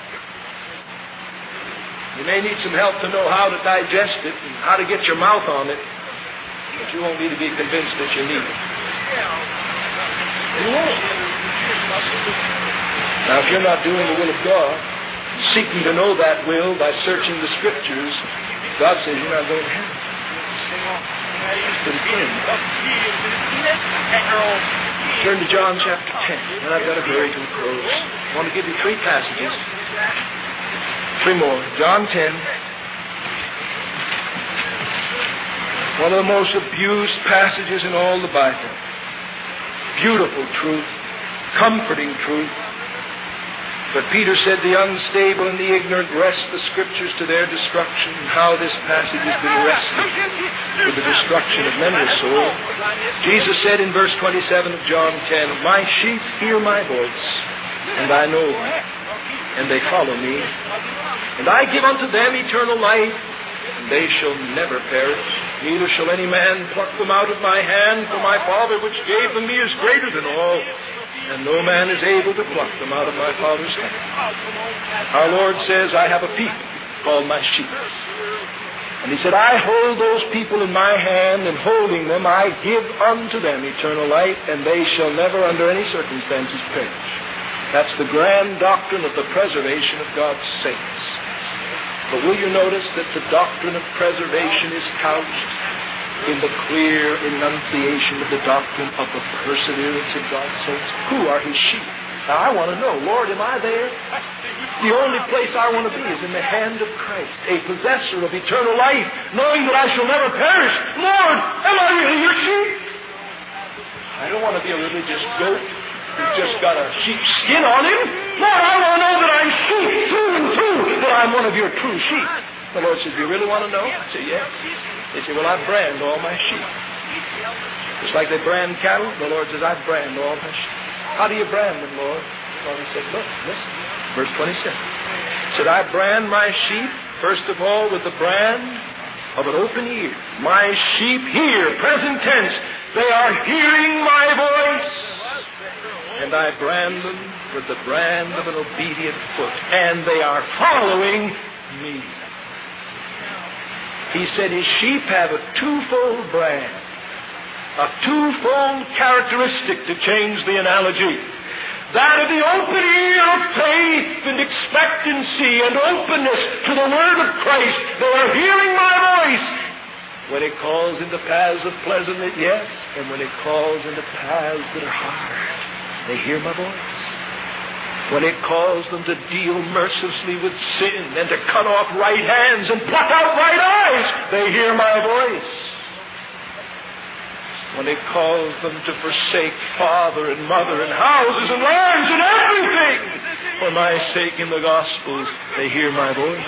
You may need some help to know how to digest it and how to get your mouth on it, but you won't need to be convinced that you need it. You won't. Now, if you're not doing the will of God, seeking to know that will by searching the Scriptures, God says you're not going to heaven. Turn to John chapter 10, and I've got to hurry to a close. I want to give you 3 passages. 3 more. John 10. One of the most abused passages in all the Bible. Beautiful truth, comforting truth. But Peter said the unstable and the ignorant wrest the Scriptures to their destruction, and how this passage has been wrested to the destruction of many a soul. Jesus said in verse 27 of John 10, "My sheep hear my voice, and I know them, and they follow me. And I give unto them eternal life, and they shall never perish, neither shall any man pluck them out of my hand, for my Father which gave them me is greater than all, and no man is able to pluck them out of my Father's hand." Our Lord says, I have a people called my sheep. And He said, I hold those people in my hand, and holding them, I give unto them eternal life, and they shall never under any circumstances perish. That's the grand doctrine of the preservation of God's saints. But will you notice that the doctrine of preservation is couched in the clear enunciation of the doctrine of the perseverance of God's saints? Who are His sheep? Now, I want to know, Lord, am I there? The only place I want to be is in the hand of Christ, a possessor of eternal life, knowing that I shall never perish. Lord, am I really your sheep? I don't want to be a religious goat who's just got a sheep skin on him. Lord, I want to know that I'm sheep through and through, that I'm one of your true sheep. The Lord says, do you really want to know? I say, yes. They say, well, I brand all my sheep. Just like they brand cattle, the Lord says, I brand all my sheep. How do you brand them, Lord? Well, He said, look, listen. Verse 27. He said, I brand my sheep, first of all, with the brand of an open ear. My sheep hear, present tense. They are hearing my voice. And I brand them with the brand of an obedient foot. And they are following me. He said His sheep have a twofold brand, a twofold characteristic, to change the analogy. That of the open ear of faith and expectancy and openness to the Word of Christ. They are hearing my voice when it calls into paths of pleasantness, yes, and when it calls into paths that are hard. They hear my voice. When it calls them to deal mercilessly with sin and to cut off right hands and pluck out right eyes, they hear my voice. when He calls them to forsake father and mother and houses and lands and everything for my sake in the Gospels. They hear my voice.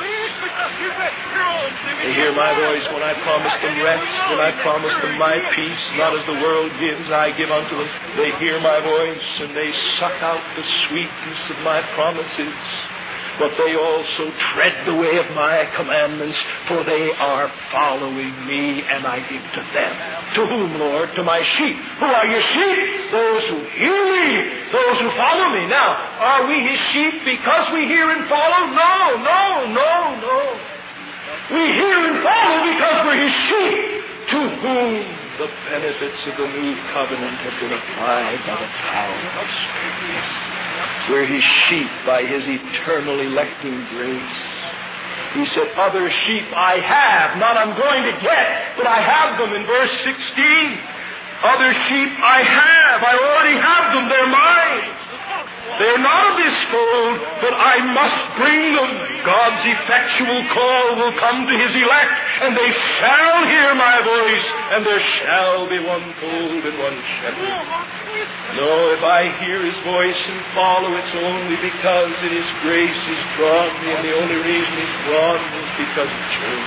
They hear my voice when I promise them rest, when I promise them my peace, not as the world gives, I give unto them. They hear my voice and they suck out the sweetness of my promises. But they also tread the way of my commandments, for they are following me, and I give to them. To whom, Lord? To my sheep. Who are your sheep? Those who hear me, those who follow me. Now, are we His sheep because we hear and follow? No. We hear and follow because we're His sheep, to whom the benefits of the new covenant have been applied by the power of the Spirit. We're His sheep by His eternal electing grace. He said, other sheep I have, not I'm going to get, but I have them in verse 16. Other sheep I have. I already have them. They're mine. They're not of this fold, but I must bring them. God's effectual call will come to His elect, and they shall hear my voice, and there shall be one fold and one shepherd. No, if I hear His voice and follow, it's only because in His grace He's drawn me, and the only reason He's drawn me is because He chose.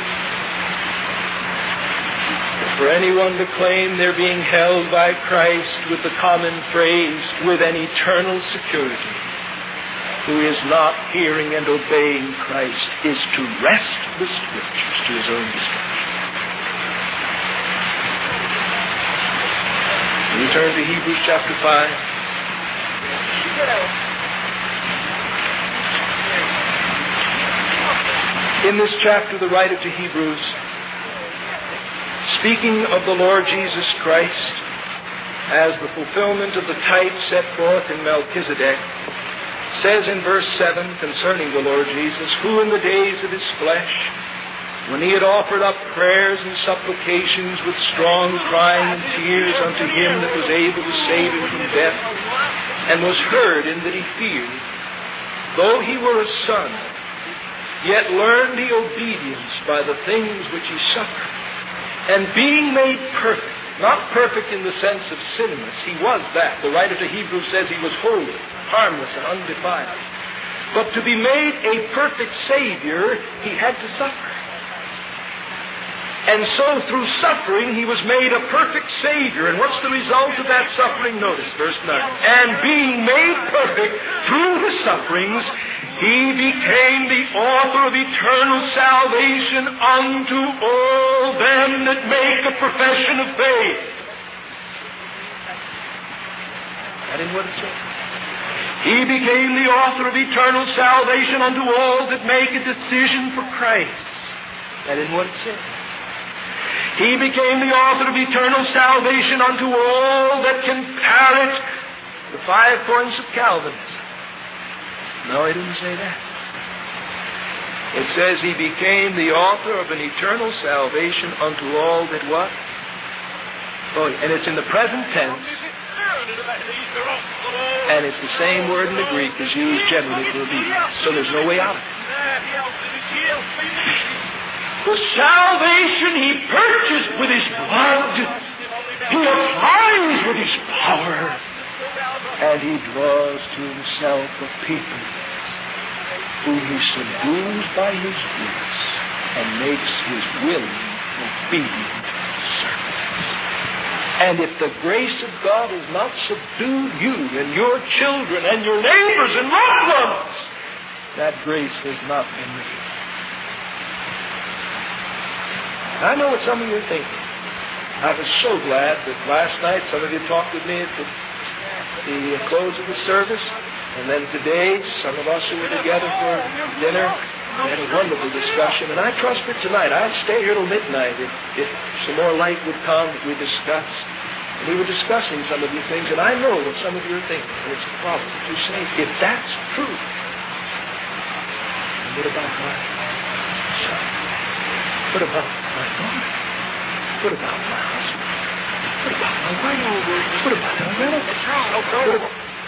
For anyone to claim they're being held by Christ with the common phrase, with an eternal security, who is not hearing and obeying Christ, is to wrest the Scriptures to his own destruction. We turn to Hebrews chapter 5. In this chapter, the writer to Hebrews, speaking of the Lord Jesus Christ as the fulfillment of the type set forth in Melchizedek, says in verse 7 concerning the Lord Jesus, who in the days of His flesh, when He had offered up prayers and supplications with strong crying and tears unto Him that was able to save him from death, and was heard in that he feared, though he were a son, yet learned he obedience by the things which he suffered. And being made perfect, not perfect in the sense of sinless, he was that. The writer to Hebrews says he was holy, harmless, and undefiled. But to be made a perfect Savior, he had to suffer. And so through suffering, he was made a perfect Savior. And what's the result of that suffering? Notice verse 9. And being made perfect through his sufferings, he became the author of eternal salvation unto all them that make a profession of faith. That is what it says. He became the author of eternal salvation unto all that make a decision for Christ. That is what it says. He became the author of eternal salvation unto all that can parrot the 5 points of Calvinism. No, he didn't say that. It says he became the author of an eternal salvation unto all that what? Oh, and it's in the present tense. And it's the same word in the Greek as used generally for obedience. So there's no way out of it. The salvation he purchased with his blood, he applies with his power, and he draws to himself a people whom he subdues by his grace and makes his willing, obedient servants. And if the grace of God has not subdued you and your children and your neighbors and loved ones, that grace has not been revealed. I know what some of you are thinking. I was so glad that last night some of you talked with me at the close of the service, and then today some of us who were together for dinner had a wonderful discussion, and I trust that tonight I'd stay here till midnight if some more light would come that we discuss. And we were discussing some of these things, and I know what some of you are thinking, and it's a problem to say, if that's true, and what about my son? What about my daughter? What about my husband? What about my wife? What about my relatives?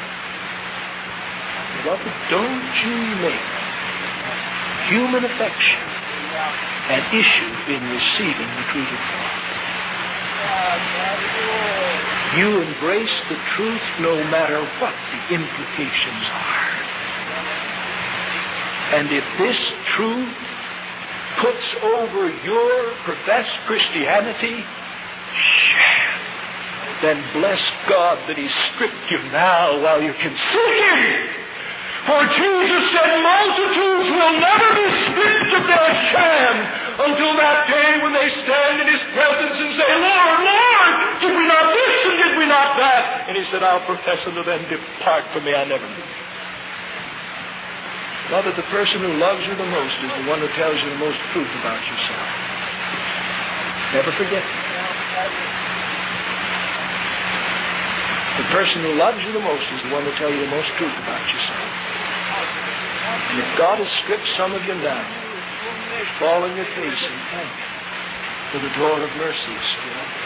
Beloved, don't you make human affection an issue in receiving the truth of God. You embrace the truth no matter what the implications are. And if this truth puts over your professed Christianity, then bless God that He stripped you now while you can seek Him. For Jesus said multitudes will never be stripped of their sham until that day when they stand in His presence and say, Lord, Lord, did we not this and did we not that? And He said, I'll profess unto them, depart from me, I never knew you. Beloved, the person who loves you the most is the one who tells you the most truth about yourself. Never forget that. The person who loves you the most is the one who tells you the most truth about yourself. And if God has stripped some of you now, fall on your face and thank Him for the door of mercy is still open.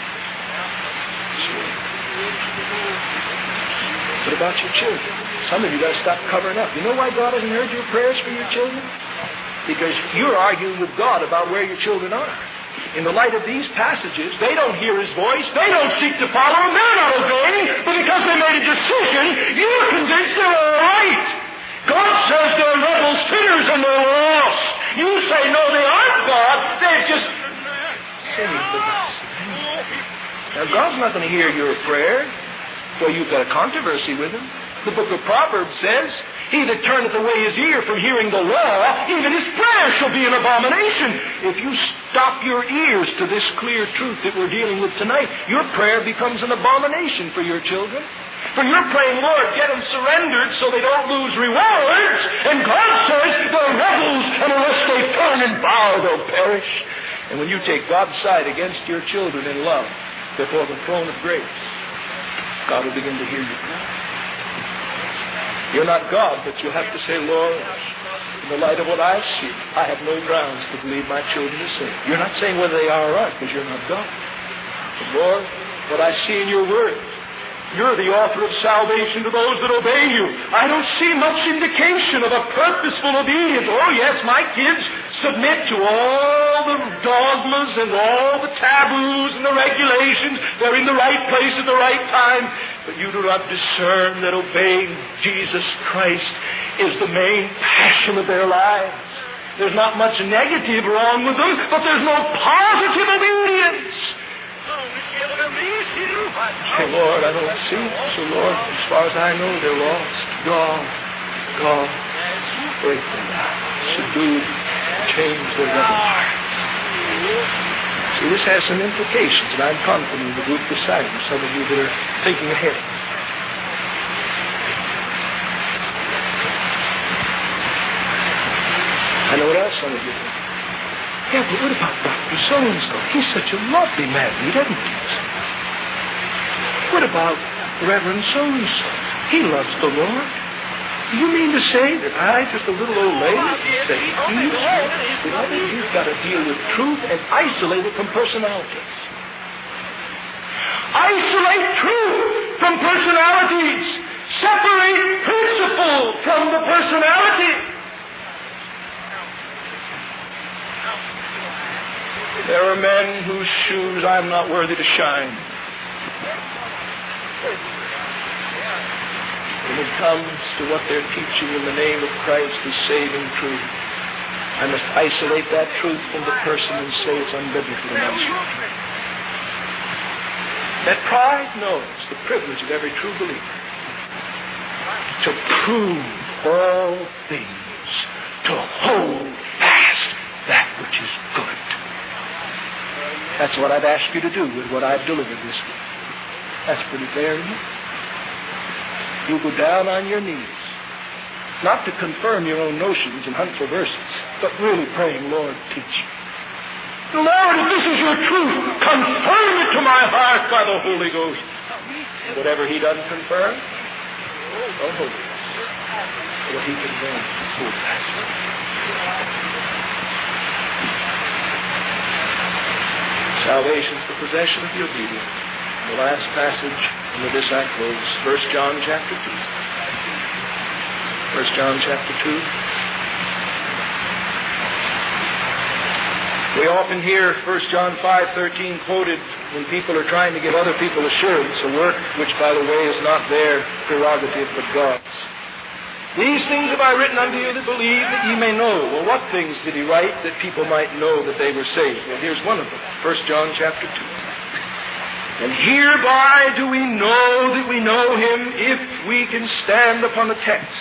What about your children? Some of you got to stop covering up. You know why God hasn't heard your prayers for your children? Because you're arguing with God about where your children are. In the light of these passages, they don't hear His voice, they don't seek to follow Him, they're not obeying, but because they made a decision, you're convinced they're all right. God says they're rebel sinners and they're lost. You say, no, they aren't God, they're just sinning the gospel. Now, God's not going to hear your prayer, so you've got a controversy with Him. The book of Proverbs says, he that turneth away his ear from hearing the law, even his prayer shall be an abomination. If you stop your ears to this clear truth that we're dealing with tonight, your prayer becomes an abomination for your children. For you're praying, Lord, get them surrendered so they don't lose rewards. And God says they're rebels, and unless they turn and bow, they'll perish. And when you take God's side against your children in love before the throne of grace, God will begin to hear you cry. You're not God, but you'll have to say, Lord, in the light of what I see, I have no grounds to believe my children are saved. You're not saying whether they are or not, because you're not God. But Lord, what I see in your word, you're the author of salvation to those that obey you. I don't see much indication of a purposeful obedience. Oh, yes, my kids submit to all the dogmas and all the taboos and the regulations. They're in the right place at the right time. But you do not discern that obeying Jesus Christ is the main passion of their lives. There's not much negative wrong with them, but there's no positive obedience. So, Lord, I don't see it. So, Lord, as far as I know, they're lost. God, break them down. Subdue, change their rebel hearts. See, this has some implications, and I'm confident in the group beside you, some of you that are thinking ahead. I know what else some of you think. Yeah, but what about Dr. So-and-so? He's such a lovely man, he doesn't he? What about Reverend so-and-so? He loves the Lord. Do you mean to say that I, just a little old lady, can say he's beloved? You've got to deal with truth and isolate it from personalities. Isolate truth from personalities. Separate principle from the personality. There are men whose shoes I'm not worthy to shine. When it comes to what they're teaching in the name of Christ, the saving truth, I must isolate that truth from the person and say it's unbiblical in my children. That pride? No, it's the privilege of every true believer to prove all things, to hold fast that which is good. That's what I've asked you to do with what I've delivered this week. That's pretty fair, isn't it? You go down on your knees, not to confirm your own notions and hunt for verses, but really praying, Lord, teach me. Lord, if this is your truth, confirm it to my heart by the Holy Ghost. Whatever He doesn't confirm, don't hold it. What He confirms, hold fast. Salvation's the possession of the obedient. The last passage, and with this I close, 1 John chapter 2. 1 John chapter 2. We often hear 1 John 5:13 quoted when people are trying to give other people assurance, a work which, by the way, is not their prerogative but God's. These things have I written unto you that believe, that ye may know. Well, what things did he write that people might know that they were saved? Well, here's one of them. 1 John chapter 2. And hereby do we know that we know him if we can stand upon the text.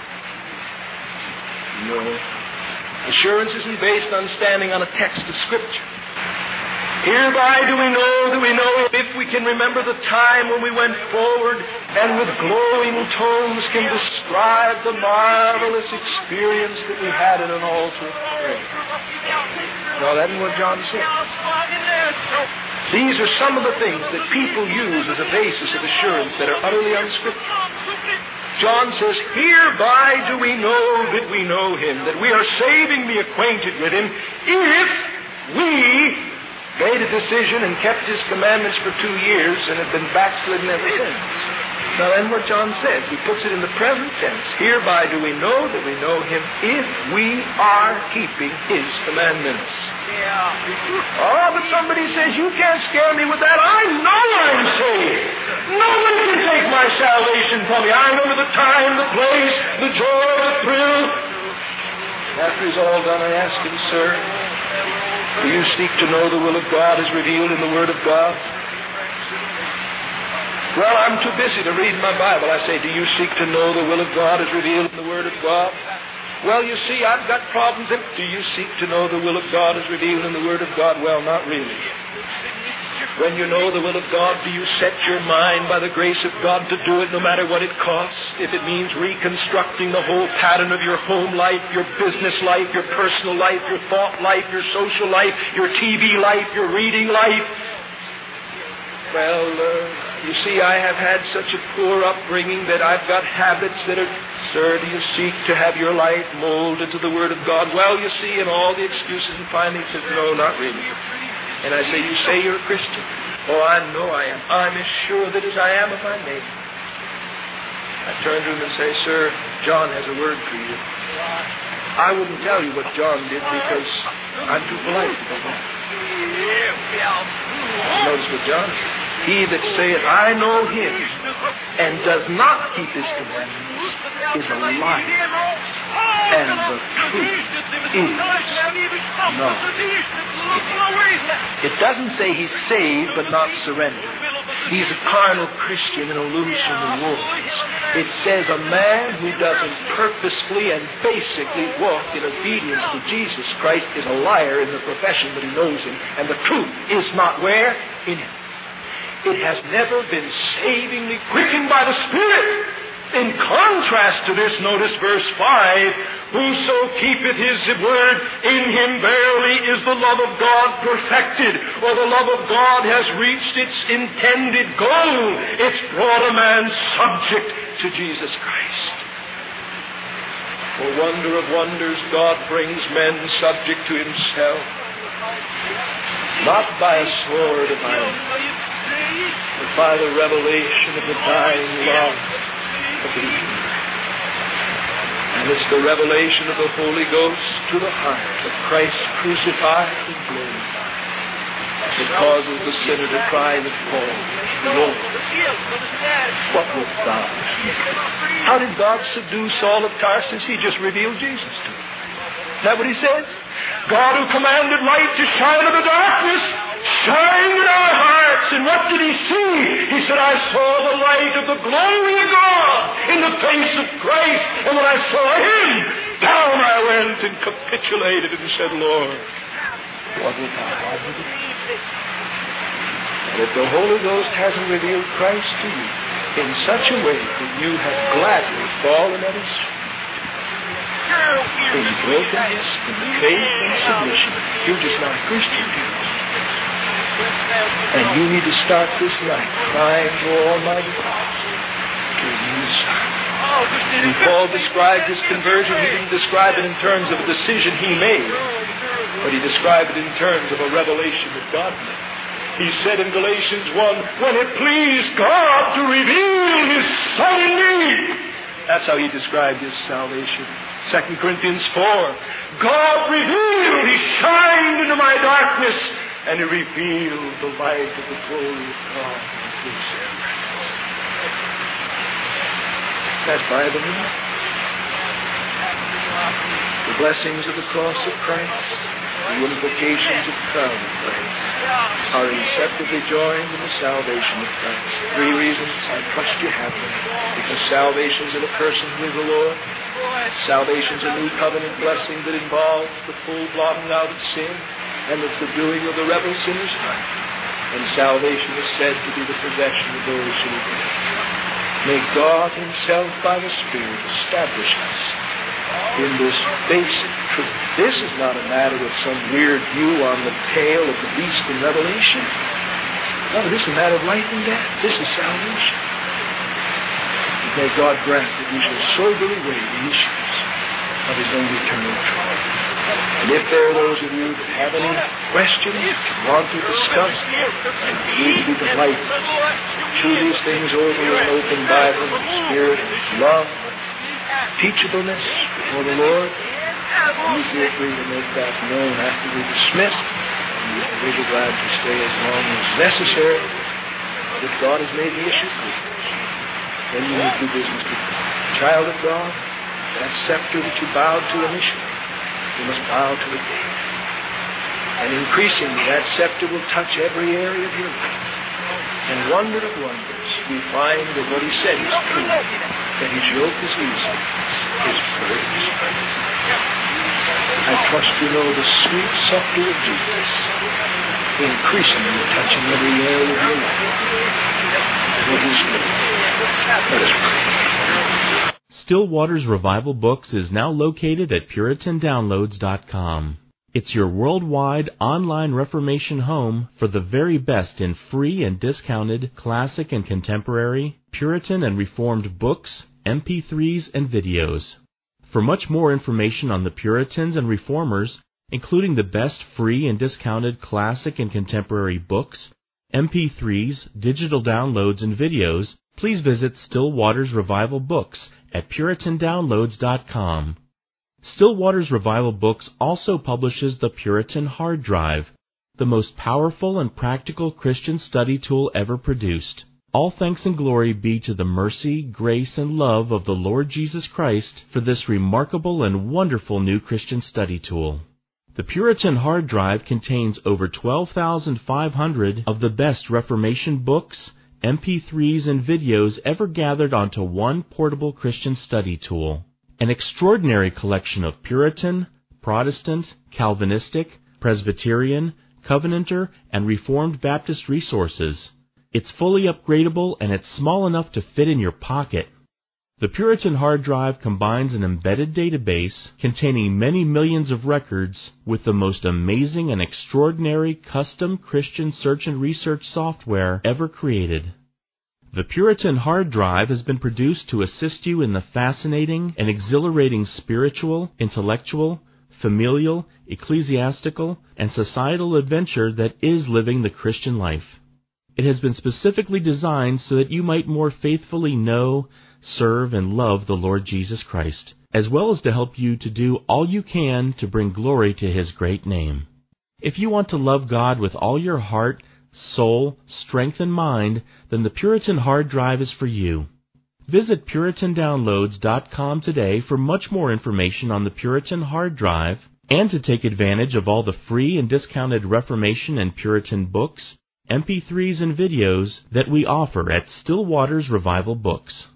No. Assurance isn't based on standing on a text of Scripture. Hereby do we know that we know him if we can remember the time when we went forward and with glowing tones can describe the marvelous experience that we had at an altar of prayer. No, that isn't what John said. These are some of the things that people use as a basis of assurance that are utterly unscriptural. John says, hereby do we know that we know him, that we are savingly acquainted with him, if we made a decision and kept his commandments for 2 years and have been backslidden ever since. Now then what John says, he puts it in the present tense. Hereby do we know that we know him if we are keeping his commandments. Oh, but somebody says, you can't scare me with that. I know I'm saved. No one can take my salvation from me. I remember the time, the place, the joy, the thrill. After he's all done, I ask him, sir, do you seek to know the will of God as revealed in the Word of God? Well, I'm too busy to read my Bible. I say, do you seek to know the will of God as revealed in the Word of God? Well, you see, I've got problems. Do you seek to know the will of God as revealed in the Word of God? Well, not really. When you know the will of God, do you set your mind by the grace of God to do it no matter what it costs? If it means reconstructing the whole pattern of your home life, your business life, your personal life, your thought life, your social life, your TV life, your reading life. Well, you see, I have had such a poor upbringing that I've got habits that are, sir, do you seek to have your life molded to the Word of God? Well, you see, and all the excuses, and finally he says, no, not really. And I say, you say you're a Christian. Oh, I know I am. I'm as sure that as I am of my name. I turn to him and say, sir, John has a word for you. I wouldn't tell you what John did because I'm too polite to do that. Notice what John said. He that saith, I know him, and does not keep his commandments, is a liar. And the truth is not. It doesn't say he's saved but not surrendered. He's a carnal Christian in illusion and wolves. It says a man who doesn't purposefully and basically walk in obedience to Jesus Christ is a liar in the profession that he knows him. And the truth is not where? In him. It has never been savingly quickened by the Spirit. In contrast to this, notice verse 5, whoso keepeth his word, in him verily is the love of God perfected, or the love of God has reached its intended goal. It's brought a man subject to Jesus Christ. For wonder of wonders, God brings men subject to himself, not by a sword of iron, but by the revelation of the dying love of the eternal. And it's the revelation of the Holy Ghost to the heart of Christ crucified and glorified that causes the sinner to cry with Paul, Lord, what wilt thou? How did God subdue Saul of Tarsus? He just revealed Jesus to him. Is that what he says? God who commanded light to shine in the darkness, shine in our hearts. And what did he see? He said, I saw the light of the glory of God in the face of Christ. And when I saw him, down I went and capitulated and said, Lord, what will thou do? And if the Holy Ghost hasn't revealed Christ to you in such a way that you have gladly fallen at his feet, in brokenness, in faith, and submission, you're just not a Christian. And you need to start this night crying to Almighty God to renew his son. When Paul described his conversion, he didn't describe it in terms of a decision he made, but he described it in terms of a revelation that God made. He said in Galatians 1, when it pleased God to reveal his Son in me. That's how he described his salvation. 2 Corinthians 4, God revealed, he shined into my darkness and He revealed the light of the glory of God to His servants. That's Bible news. The blessings of the cross of Christ, the implications of the crown of Christ, are inseparably joined in the salvation of Christ. 3 reasons. I trust you have them. Because salvation is in a person with the Lord. Salvation is a new covenant blessing that involves the full blotting out of sin and the subduing of the rebel sinner's heart. And salvation is said to be the possession of those who believe. May God Himself by the Spirit establish us in this basic truth. This is not a matter of some weird view on the tale of the beast in Revelation. No, this is a matter of life and death. This is salvation. May God grant that we shall soberly weigh the issues of His own eternal truth. And if there are those of you that have any questions, want to discuss, and need to be delighted, chew these things over in an open Bible, in the spirit of love, teachableness before the Lord, you feel free to make that known after we're dismissed. And we'll be glad to stay as long as necessary. If God has made the issue clear, then you need to do business with God. Child of God, that scepter that you bowed to initially, you must bow to it daily. And increasingly, that scepter will touch every area of your life. And wonder of wonders, we find that what He said is true, that His yoke is easy, His burden is light. I trust you know the sweet scepter of Jesus, increasingly touching every area of your life. For His glory. Let us pray. Still Waters Revival Books is now located at PuritanDownloads.com. It's your worldwide online Reformation home for the very best in free and discounted classic and contemporary, Puritan and Reformed books, MP3s, and videos. For much more information on the Puritans and Reformers, including the best free and discounted classic and contemporary books, MP3s, digital downloads, and videos, please visit Still Waters Revival Books at PuritanDownloads.com. Still Waters Revival Books also publishes the Puritan Hard Drive, the most powerful and practical Christian study tool ever produced. All thanks and glory be to the mercy, grace, and love of the Lord Jesus Christ for this remarkable and wonderful new Christian study tool. The Puritan Hard Drive contains over 12,500 of the best Reformation books, MP3s, and videos ever gathered onto one portable Christian study tool. An extraordinary collection of Puritan, Protestant, Calvinistic, Presbyterian, Covenanter, and Reformed Baptist resources. It's fully upgradable and it's small enough to fit in your pocket. The Puritan Hard Drive combines an embedded database containing many millions of records with the most amazing and extraordinary custom Christian search and research software ever created. The Puritan Hard Drive has been produced to assist you in the fascinating and exhilarating spiritual, intellectual, familial, ecclesiastical, and societal adventure that is living the Christian life. It has been specifically designed so that you might more faithfully know, serve, and love the Lord Jesus Christ, as well as to help you to do all you can to bring glory to His great name. If you want to love God with all your heart, soul, strength, and mind, then the Puritan Hard Drive is for you. Visit PuritanDownloads.com today for much more information on the Puritan Hard Drive and to take advantage of all the free and discounted Reformation and Puritan books, MP3s, and videos that we offer at Still Waters Revival Books.